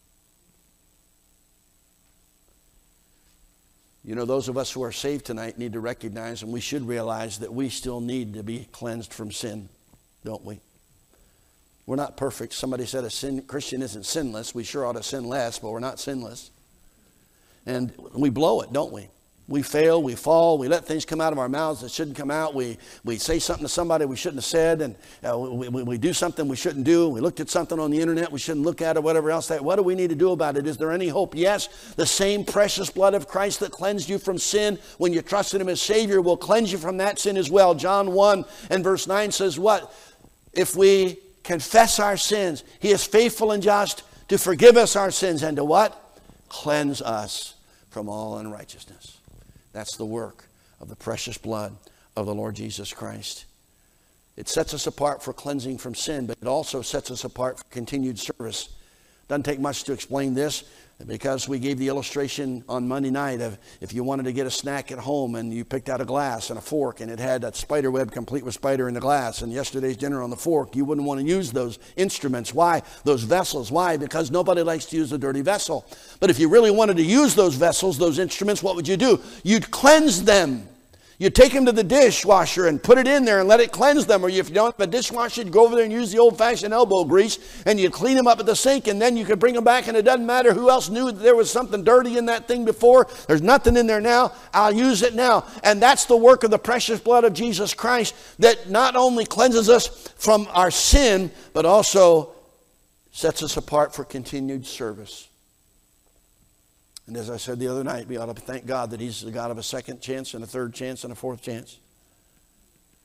[SPEAKER 3] You know, those of us who are saved tonight need to recognize, and we should realize, that we still need to be cleansed from sin, don't we? We're not perfect. Somebody said a sin, Christian isn't sinless. We sure ought to sin less, but we're not sinless. And we blow it, don't we? We fail, we fall, we let things come out of our mouths that shouldn't come out. We, we say something to somebody we shouldn't have said, and uh, we, we, we do something we shouldn't do. We looked at something on the internet we shouldn't look at, or whatever else. That, what do we need to do about it? Is there any hope? Yes, the same precious blood of Christ that cleansed you from sin when you trusted him as Savior will cleanse you from that sin as well. John one and verse nine says what? If we confess our sins, he is faithful and just to forgive us our sins and to what? Cleanse us from all unrighteousness. That's the work of the precious blood of the Lord Jesus Christ. It sets us apart for cleansing from sin, but it also sets us apart for continued service. Doesn't take much to explain this, because we gave the illustration on Monday night of if you wanted to get a snack at home and you picked out a glass and a fork and it had that spider web complete with spider in the glass and yesterday's dinner on the fork, you wouldn't want to use those instruments. Why? Those vessels. Why? Because nobody likes to use a dirty vessel. But if you really wanted to use those vessels, those instruments, what would you do? You'd cleanse them. You take them to the dishwasher and put it in there and let it cleanse them. Or if you don't have a dishwasher, you go over there and use the old-fashioned elbow grease and you clean them up at the sink, and then you can bring them back, and it doesn't matter who else knew that there was something dirty in that thing before. There's nothing in there now. I'll use it now. And that's the work of the precious blood of Jesus Christ that not only cleanses us from our sin, but also sets us apart for continued service. And as I said the other night, we ought to thank God that he's the God of a second chance and a third chance and a fourth chance.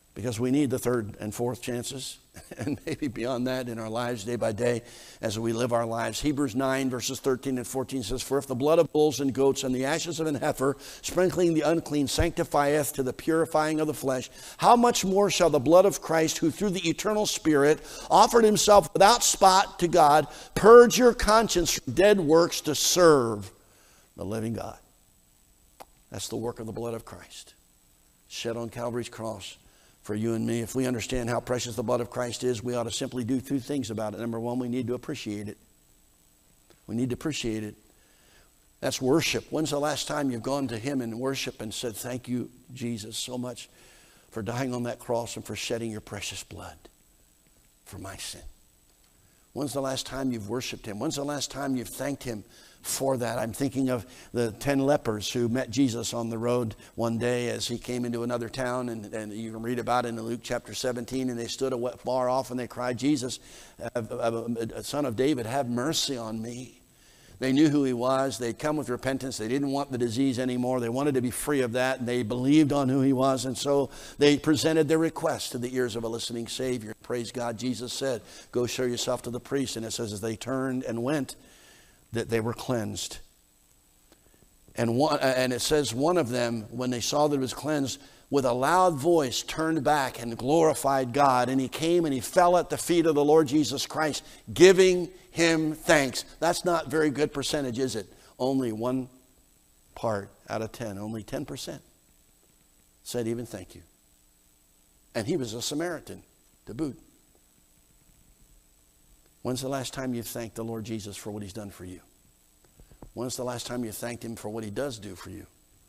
[SPEAKER 3] Because we need the third and fourth chances, and maybe beyond that in our lives day by day as we live our lives. Hebrews nine verses thirteen and fourteen says, "For if the blood of bulls and goats and the ashes of an heifer, sprinkling the unclean, sanctifieth to the purifying of the flesh, how much more shall the blood of Christ, who through the eternal Spirit offered himself without spot to God, purge your conscience from dead works to serve the living God." That's the work of the blood of Christ, shed on Calvary's cross for you and me. If we understand how precious the blood of Christ is, we ought to simply do two things about it. Number one, we need to appreciate it. We need to appreciate it. That's worship. When's the last time you've gone to him in worship and said, "Thank you, Jesus, so much for dying on that cross and for shedding your precious blood for my sin"? When's the last time you've worshiped him? When's the last time you've thanked him for that? I'm thinking of the ten lepers who met Jesus on the road one day as he came into another town, and, and you can read about it in Luke chapter seventeen. And they stood a far off and they cried, "Jesus, Son of David, have mercy on me." They knew who he was. They'd come with repentance. They didn't want the disease anymore. They wanted to be free of that. And they believed on who he was. And so they presented their request to the ears of a listening Savior. Praise God. Jesus said, "Go show yourself to the priest." And it says as they turned and went, that they were cleansed. And one, and it says one of them, when they saw that it was cleansed, with a loud voice turned back and glorified God. And he came and he fell at the feet of the Lord Jesus Christ, giving him thanks. That's not very good percentage, is it? Only one part out of ten, only ten percent said even thank you. And he was a Samaritan to boot. When's the last time you've thanked the Lord Jesus for what he's done for you? When's the last time you thanked him for what he does do for you?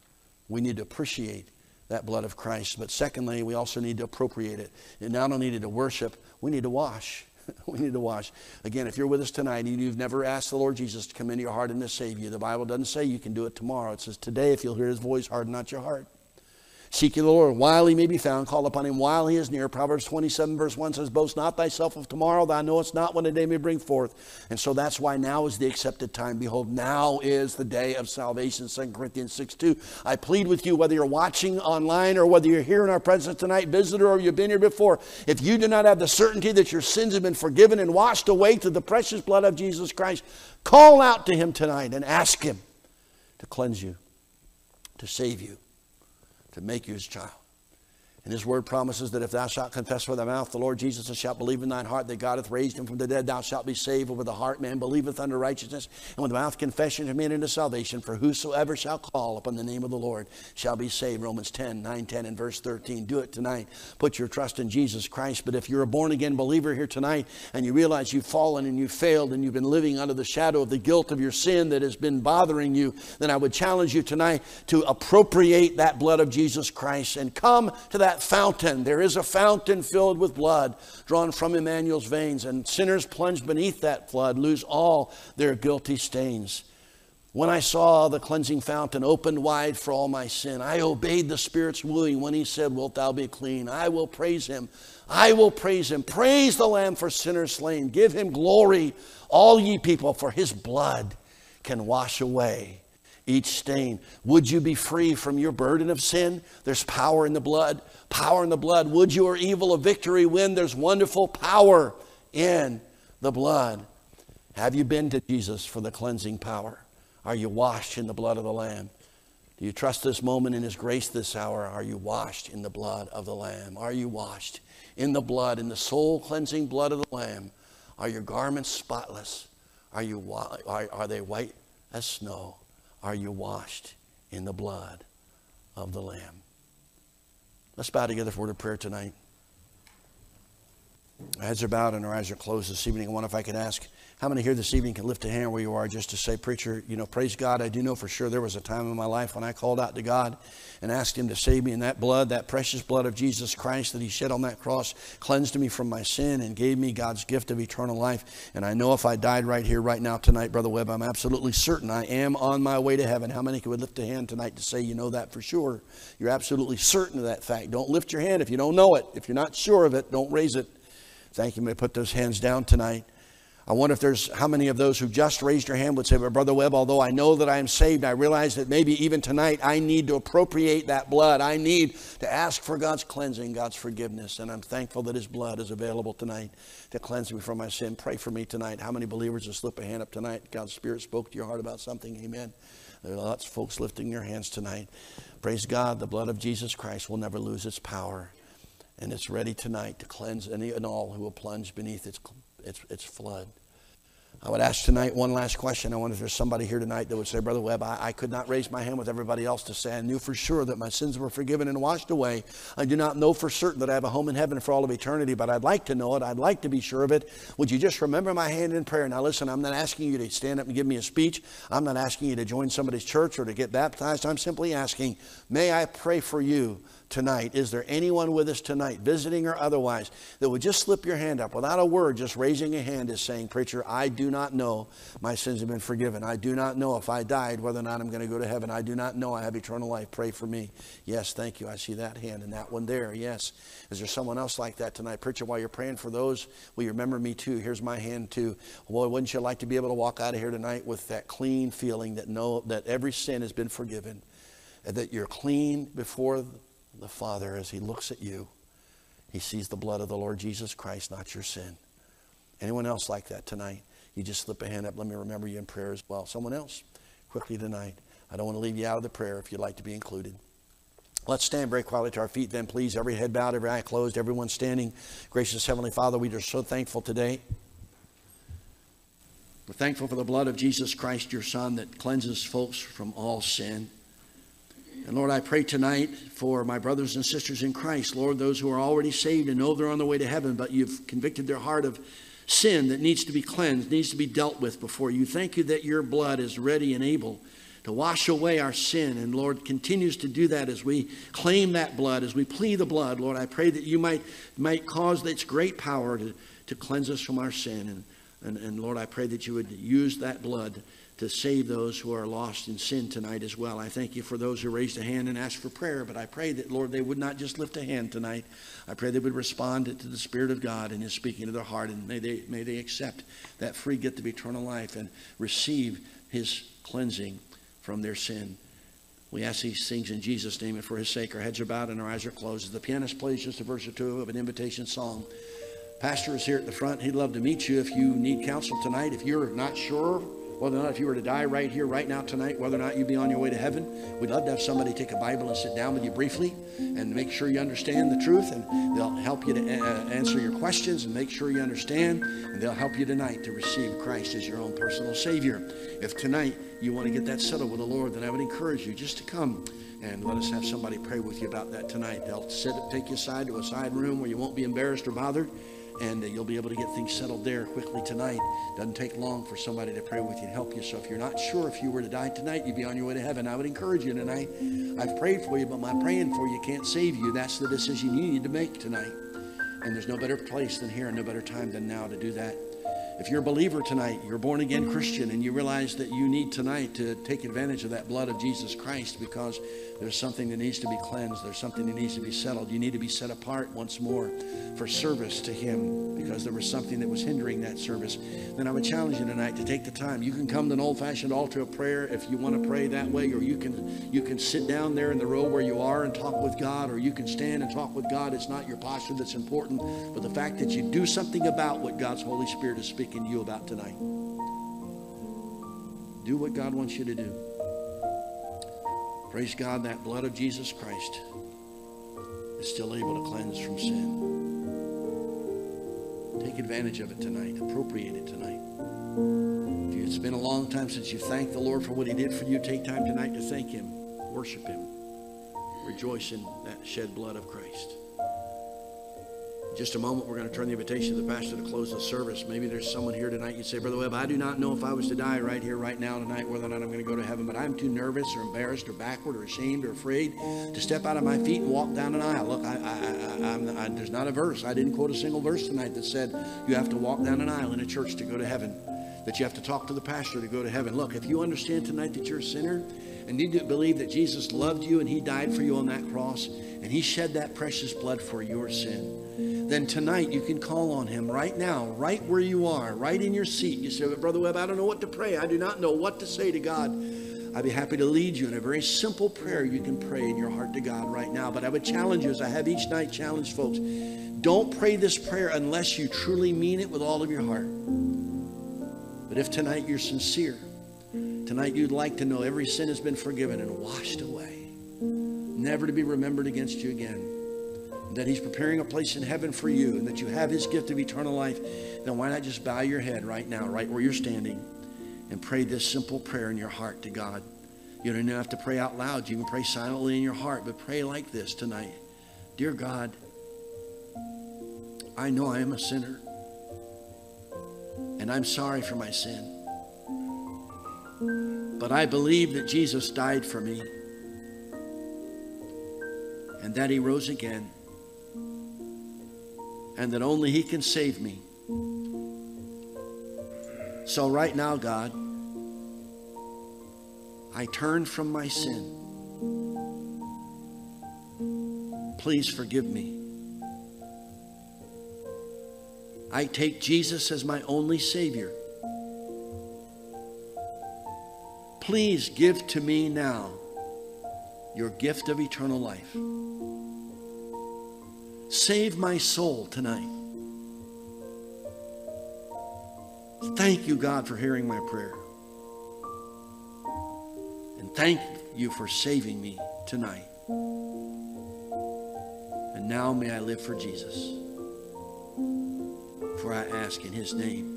[SPEAKER 3] We need to appreciate that blood of Christ. But secondly, we also need to appropriate it. And not only need to worship, we need to wash. We need to wash. Again, if you're with us tonight and you've never asked the Lord Jesus to come into your heart and to save you, the Bible doesn't say you can do it tomorrow. It says today, if you'll hear his voice, harden not your heart. Seek ye the Lord while he may be found. Call upon him while he is near. Proverbs twenty-seven verse one says, "Boast not thyself of tomorrow. Thou knowest not when the day may bring forth." And so that's why now is the accepted time. Behold, now is the day of salvation. Second Corinthians six two. I plead with you, whether you're watching online or whether you're here in our presence tonight, visitor, or you've been here before, if you do not have the certainty that your sins have been forgiven and washed away through the precious blood of Jesus Christ, call out to him tonight and ask him to cleanse you, to save you, to make you his child. And his word promises that if thou shalt confess with thy mouth the Lord Jesus, and shalt believe in thine heart that God hath raised him from the dead, thou shalt be saved. For with the heart man believeth unto righteousness, and with the mouth confession is made unto salvation. For whosoever shall call upon the name of the Lord shall be saved. Romans ten, nine, ten, and verse thirteen. Do it tonight. Put your trust in Jesus Christ. But if you're a born-again believer here tonight, and you realize you've fallen and you've failed, and you've been living under the shadow of the guilt of your sin that has been bothering you, then I would challenge you tonight to appropriate that blood of Jesus Christ and come to that fountain. There is a fountain filled with blood drawn from Emmanuel's veins, and sinners plunged beneath that flood lose all their guilty stains. When I saw the cleansing fountain opened wide for all my sin, I obeyed the Spirit's wooing when he said, "Wilt thou be clean?" I will praise him. I will praise him. Praise the Lamb for sinners slain. Give him glory, all ye people, for his blood can wash away each stain. Would you be free from your burden of sin? There's power in the blood. Power in the blood. Would your evil a victory win? There's wonderful power in the blood. Have you been to Jesus for the cleansing power? Are you washed in the blood of the Lamb? Do you trust this moment in his grace this hour? Are you washed in the blood of the Lamb? Are you washed in the blood, in the soul cleansing blood of the Lamb? Are your garments spotless? Are you are, are they white as snow? Are you washed in the blood of the Lamb? Let's bow together for a word of prayer tonight. Our heads are bowed and our eyes are closed this evening. I wonder if I could ask, how many here this evening can lift a hand where you are just to say, "Preacher, you know, praise God, I do know for sure there was a time in my life when I called out to God and asked him to save me, and that blood, that precious blood of Jesus Christ that he shed on that cross, cleansed me from my sin and gave me God's gift of eternal life. And I know if I died right here, right now, tonight, Brother Webb, I'm absolutely certain I am on my way to heaven." How many could lift a hand tonight to say you know that for sure? You're absolutely certain of that fact. Don't lift your hand if you don't know it. If you're not sure of it, don't raise it. Thank you. May put those hands down tonight. I wonder if there's how many of those who just raised your hand would say, well, Brother Webb, although I know that I am saved, I realize that maybe even tonight I need to appropriate that blood. I need to ask for God's cleansing, God's forgiveness. And I'm thankful that his blood is available tonight to cleanse me from my sin. Pray for me tonight. How many believers will slip a hand up tonight? God's Spirit spoke to your heart about something. Amen. There are lots of folks lifting their hands tonight. Praise God. The blood of Jesus Christ will never lose its power. And it's ready tonight to cleanse any and all who will plunge beneath its its, its flood. I would ask tonight one last question. I wonder if there's somebody here tonight that would say, Brother Webb, I, I could not raise my hand with everybody else to say I knew for sure that my sins were forgiven and washed away. I do not know for certain that I have a home in heaven for all of eternity, but I'd like to know it. I'd like to be sure of it. Would you just remember my hand in prayer? Now listen, I'm not asking you to stand up and give me a speech. I'm not asking you to join somebody's church or to get baptized. I'm simply asking, may I pray for you tonight? Is there anyone with us tonight, visiting or otherwise, that would just slip your hand up without a word? Just raising a hand is saying, Preacher, I do not know my sins have been forgiven. I do not know if I died whether or not I'm going to go to heaven. I do not know I have eternal life. Pray for me. Yes, thank you. I see that hand and that one there. Yes. Is there someone else like that tonight? Preacher, while you're praying for those, will you remember me too? Here's my hand too. Boy, wouldn't you like to be able to walk out of here tonight with that clean feeling that know that every sin has been forgiven, and that you're clean before the Father as he looks at you. He sees the blood of the Lord Jesus Christ, not your sin. Anyone else like that tonight? You just slip a hand up. Let me remember you in prayer as well. Someone else? Quickly tonight. I don't want to leave you out of the prayer if you'd like to be included. Let's stand very quietly to our feet then, please. Every head bowed, every eye closed, everyone standing. Gracious Heavenly Father, we are so thankful today. We're thankful for the blood of Jesus Christ, your Son, that cleanses folks from all sin. And Lord, I pray tonight for my brothers and sisters in Christ, Lord, those who are already saved and know they're on the way to heaven, but you've convicted their heart of sin that needs to be cleansed, needs to be dealt with before you. Thank you that your blood is ready and able to wash away our sin. And Lord, continues to do that as we claim that blood, as we plead the blood. Lord, I pray that you might, might cause its great power to, to cleanse us from our sin. And, and, and Lord, I pray that you would use that blood to save those who are lost in sin tonight as well. I thank you for those who raised a hand and asked for prayer, but I pray that, Lord, they would not just lift a hand tonight. I pray they would respond to the Spirit of God and his speaking to their heart, and may they, may they accept that free gift of eternal life and receive his cleansing from their sin. We ask these things in Jesus' name, and for his sake, our heads are bowed and our eyes are closed. As the pianist plays just a verse or two of an invitation song, Pastor is here at the front. He'd love to meet you if you need counsel tonight. If you're not sure whether or not, if you were to die right here, right now, tonight, whether or not you'd be on your way to heaven, we'd love to have somebody take a Bible and sit down with you briefly and make sure you understand the truth, and they'll help you to uh, answer your questions and make sure you understand, and they'll help you tonight to receive Christ as your own personal Savior. If tonight you want to get that settled with the Lord, then I would encourage you just to come and let us have somebody pray with you about that tonight. They'll sit, take you aside to a side room where you won't be embarrassed or bothered, and uh, you'll be able to get things settled there quickly tonight. Doesn't take long for somebody to pray with you and help you. So if you're not sure if you were to die tonight, you'd be on your way to heaven. I would encourage you tonight. I've prayed for you, but my praying for you can't save you. That's the decision you need to make tonight. And there's no better place than here and no better time than now to do that. If you're a believer tonight, you're a born-again Christian, and you realize that you need tonight to take advantage of that blood of Jesus Christ because there's something that needs to be cleansed. There's something that needs to be settled. You need to be set apart once more for service to him because there was something that was hindering that service. Then I would challenge you tonight to take the time. You can come to an old-fashioned altar of prayer if you want to pray that way, or you can, you can sit down there in the row where you are and talk with God, or you can stand and talk with God. It's not your posture that's important, but the fact that you do something about what God's Holy Spirit is speaking to you about tonight. Do what God wants you to do. Praise God, that blood of Jesus Christ is still able to cleanse from sin. Take advantage of it tonight. Appropriate it tonight. If it's been a long time since you thanked the Lord for what he did for you, take time tonight to thank him. Worship him. Rejoice in that shed blood of Christ. In just a moment, we're going to turn the invitation to the pastor to close the service. Maybe there's someone here tonight. You'd say, Brother Webb, I do not know if I was to die right here, right now, tonight, whether or not I'm going to go to heaven, but I'm too nervous or embarrassed or backward or ashamed or afraid to step out of my feet and walk down an aisle. Look, I, I, I, I'm, I, there's not a verse. I didn't quote a single verse tonight that said you have to walk down an aisle in a church to go to heaven, that you have to talk to the pastor to go to heaven. Look, if you understand tonight that you're a sinner and need to believe that Jesus loved you and he died for you on that cross and he shed that precious blood for your sin, then tonight you can call on him right now, right where you are, right in your seat. You say, Brother Webb, I don't know what to pray. I do not know what to say to God. I'd be happy to lead you in a very simple prayer you can pray in your heart to God right now. But I would challenge you, as I have each night challenge folks, don't pray this prayer unless you truly mean it with all of your heart. But if tonight you're sincere, tonight you'd like to know every sin has been forgiven and washed away, never to be remembered against you again, that he's preparing a place in heaven for you, and that you have his gift of eternal life, then why not just bow your head right now, right where you're standing, and pray this simple prayer in your heart to God. You don't even have to pray out loud. You can pray silently in your heart, but pray like this tonight. Dear God, I know I am a sinner, and I'm sorry for my sin. But I believe that Jesus died for me, and that he rose again, and that only he can save me. So right now, God, I turn from my sin. Please forgive me. I take Jesus as my only Savior. Please give to me now your gift of eternal life. Save my soul tonight. Thank you, God, for hearing my prayer. And thank you for saving me tonight. And now may I live for Jesus. For I ask in his name.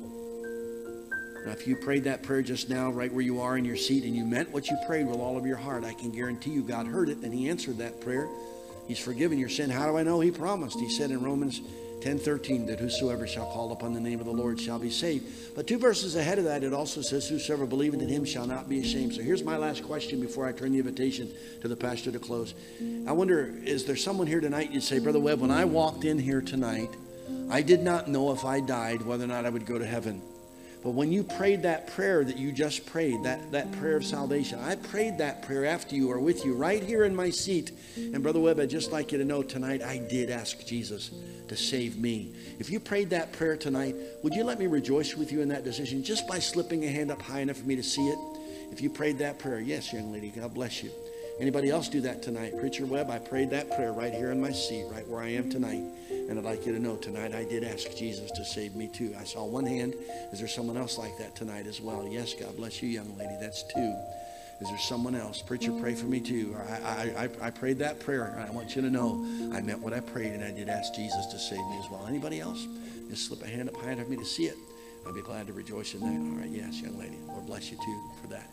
[SPEAKER 3] Now, if you prayed that prayer just now, right where you are in your seat, and you meant what you prayed with all of your heart, I can guarantee you God heard it and he answered that prayer. He's forgiven your sin. How do I know? He promised. He said in Romans ten thirteen that whosoever shall call upon the name of the Lord shall be saved. But two verses ahead of that, it also says, whosoever believeth in him shall not be ashamed. So here's my last question before I turn the invitation to the pastor to close. I wonder, is there someone here tonight, you'd say, Brother Webb, when I walked in here tonight, I did not know if I died whether or not I would go to heaven. But when you prayed that prayer that you just prayed, that, that prayer of salvation, I prayed that prayer after you or with you right here in my seat. And Brother Webb, I'd just like you to know tonight, I did ask Jesus to save me. If you prayed that prayer tonight, would you let me rejoice with you in that decision just by slipping a hand up high enough for me to see it? If you prayed that prayer, yes, young lady, God bless you. Anybody else do that tonight? Preacher Webb, I prayed that prayer right here in my seat, right where I am tonight. And I'd like you to know tonight I did ask Jesus to save me too. I saw one hand. Is there someone else like that tonight as well? Yes, God bless you, young lady. That's two. Is there someone else? Preacher, pray for me too. I, I, I, I prayed that prayer. I want you to know I meant what I prayed, and I did ask Jesus to save me as well. Anybody else? Just slip a hand up high enough for me to see it. I'd be glad to rejoice in that. All right, yes, young lady. Lord bless you too for that.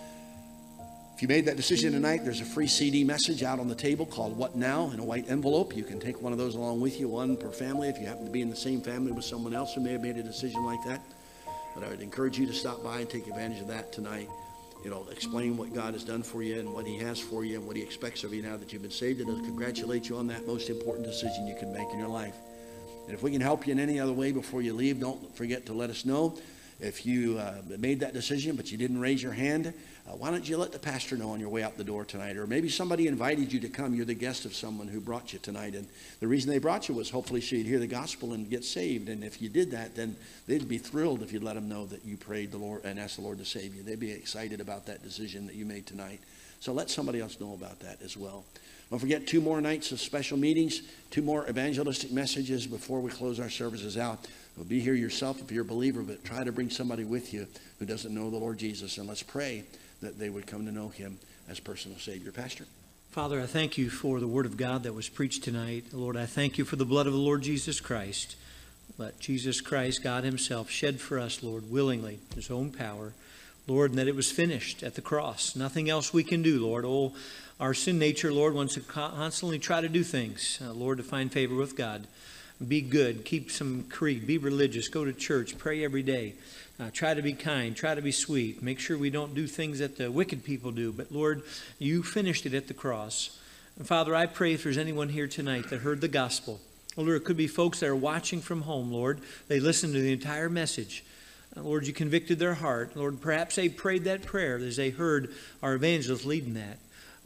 [SPEAKER 3] If you made that decision tonight, there's a free C D message out on the table called What Now in a white envelope. You can take one of those along with you, one per family if you happen to be in the same family with someone else who may have made a decision like that. But I would encourage you to stop by and take advantage of that tonight. It'll explain what God has done for you and what he has for you and what he expects of you now that you've been saved. It'll congratulate you on that most important decision you can make in your life. And if we can help you in any other way before you leave, don't forget to let us know. If you uh, made that decision but you didn't raise your hand, uh, why don't you let the pastor know on your way out the door tonight? Or maybe somebody invited you to come. You're the guest of someone who brought you tonight. And the reason they brought you was hopefully so you'd hear the gospel and get saved. And if you did that, then they'd be thrilled if you'd let them know that you prayed the Lord and asked the Lord to save you. They'd be excited about that decision that you made tonight. So let somebody else know about that as well. Don't forget, two more nights of special meetings, two more evangelistic messages before we close our services out. Well, be here yourself if you're a believer, but try to bring somebody with you who doesn't know the Lord Jesus. And let's pray that they would come to know him as personal Savior. Pastor?
[SPEAKER 2] Father, I thank you for the word of God that was preached tonight. Lord, I thank you for the blood of the Lord Jesus Christ. Let Jesus Christ, God himself, shed for us, Lord, willingly, his own power. Lord, and that it was finished at the cross. Nothing else we can do, Lord. Oh, our sin nature, Lord, wants to constantly try to do things, uh, Lord, to find favor with God. Be good. Keep some creed. Be religious. Go to church. Pray every day. Uh, try to be kind. Try to be sweet. Make sure we don't do things that the wicked people do. But, Lord, you finished it at the cross. And, Father, I pray if there's anyone here tonight that heard the gospel. Lord, it could be folks that are watching from home, Lord. They listened to the entire message. Lord, you convicted their heart. Lord, perhaps they prayed that prayer as they heard our evangelist leading that.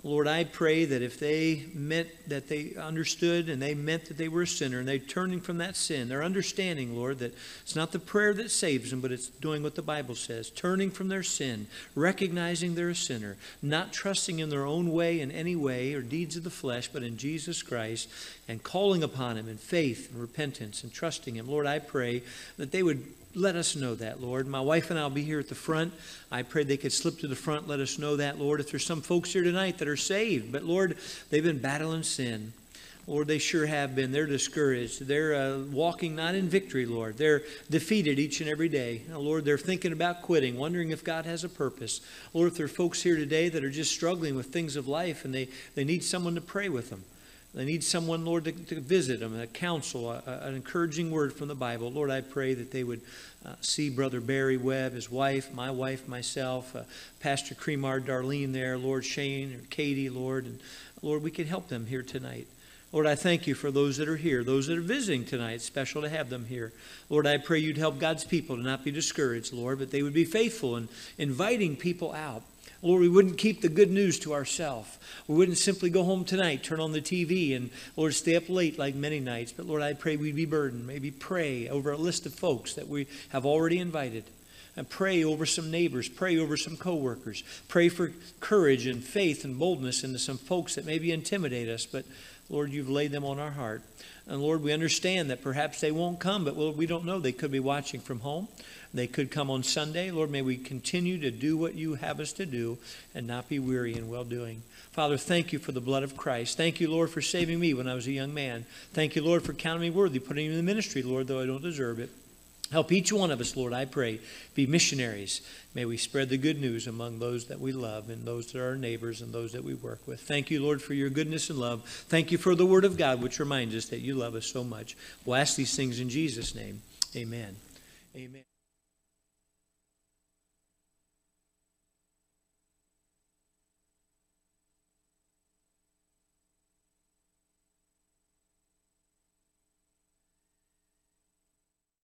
[SPEAKER 2] Lord, I pray that if they meant that they understood and they meant that they were a sinner and they're turning from that sin, they're understanding, Lord, that it's not the prayer that saves them, but it's doing what the Bible says, turning from their sin, recognizing they're a sinner, not trusting in their own way in any way or deeds of the flesh, but in Jesus Christ, and calling upon Him in faith and repentance and trusting Him. Lord, I pray that they would let us know that, Lord. My wife and I will be here at the front. I pray they could slip to the front, let us know that, Lord. If there's some folks here tonight that are saved, but Lord, they've been battling sin. Lord, they sure have been. They're discouraged. They're uh, walking not in victory, Lord. They're defeated each and every day. Now, Lord, they're thinking about quitting, wondering if God has a purpose. Lord, if there are folks here today that are just struggling with things of life and they, they need someone to pray with them. They need someone, Lord, to, to visit them, a counsel, a, a, an encouraging word from the Bible. Lord, I pray that they would uh, see Brother Barry Webb, his wife, my wife, myself, uh, Pastor Cremar, Darlene there, Lord Shane, or Katie, Lord. And Lord, we can help them here tonight. Lord, I thank you for those that are here, those that are visiting tonight. It's special to have them here. Lord, I pray you'd help God's people to not be discouraged, Lord, but they would be faithful in inviting people out. Lord, we wouldn't keep the good news to ourselves. We wouldn't simply go home tonight, turn on the T V, and, Lord, stay up late like many nights. But, Lord, I pray we'd be burdened. Maybe pray over a list of folks that we have already invited. And pray over some neighbors. Pray over some coworkers. Pray for courage and faith and boldness into some folks that maybe intimidate us. But, Lord, you've laid them on our heart. And, Lord, we understand that perhaps they won't come, but, Lord, we don't know. They could be watching from home. They could come on Sunday. Lord, may we continue to do what you have us to do and not be weary in well-doing. Father, thank you for the blood of Christ. Thank you, Lord, for saving me when I was a young man. Thank you, Lord, for counting me worthy, putting me in the ministry, Lord, though I don't deserve it. Help each one of us, Lord, I pray, be missionaries. May we spread the good news among those that we love and those that are our neighbors and those that we work with. Thank you, Lord, for your goodness and love. Thank you for the word of God, which reminds us that you love us so much. We'll ask these things in Jesus' name. Amen. Amen.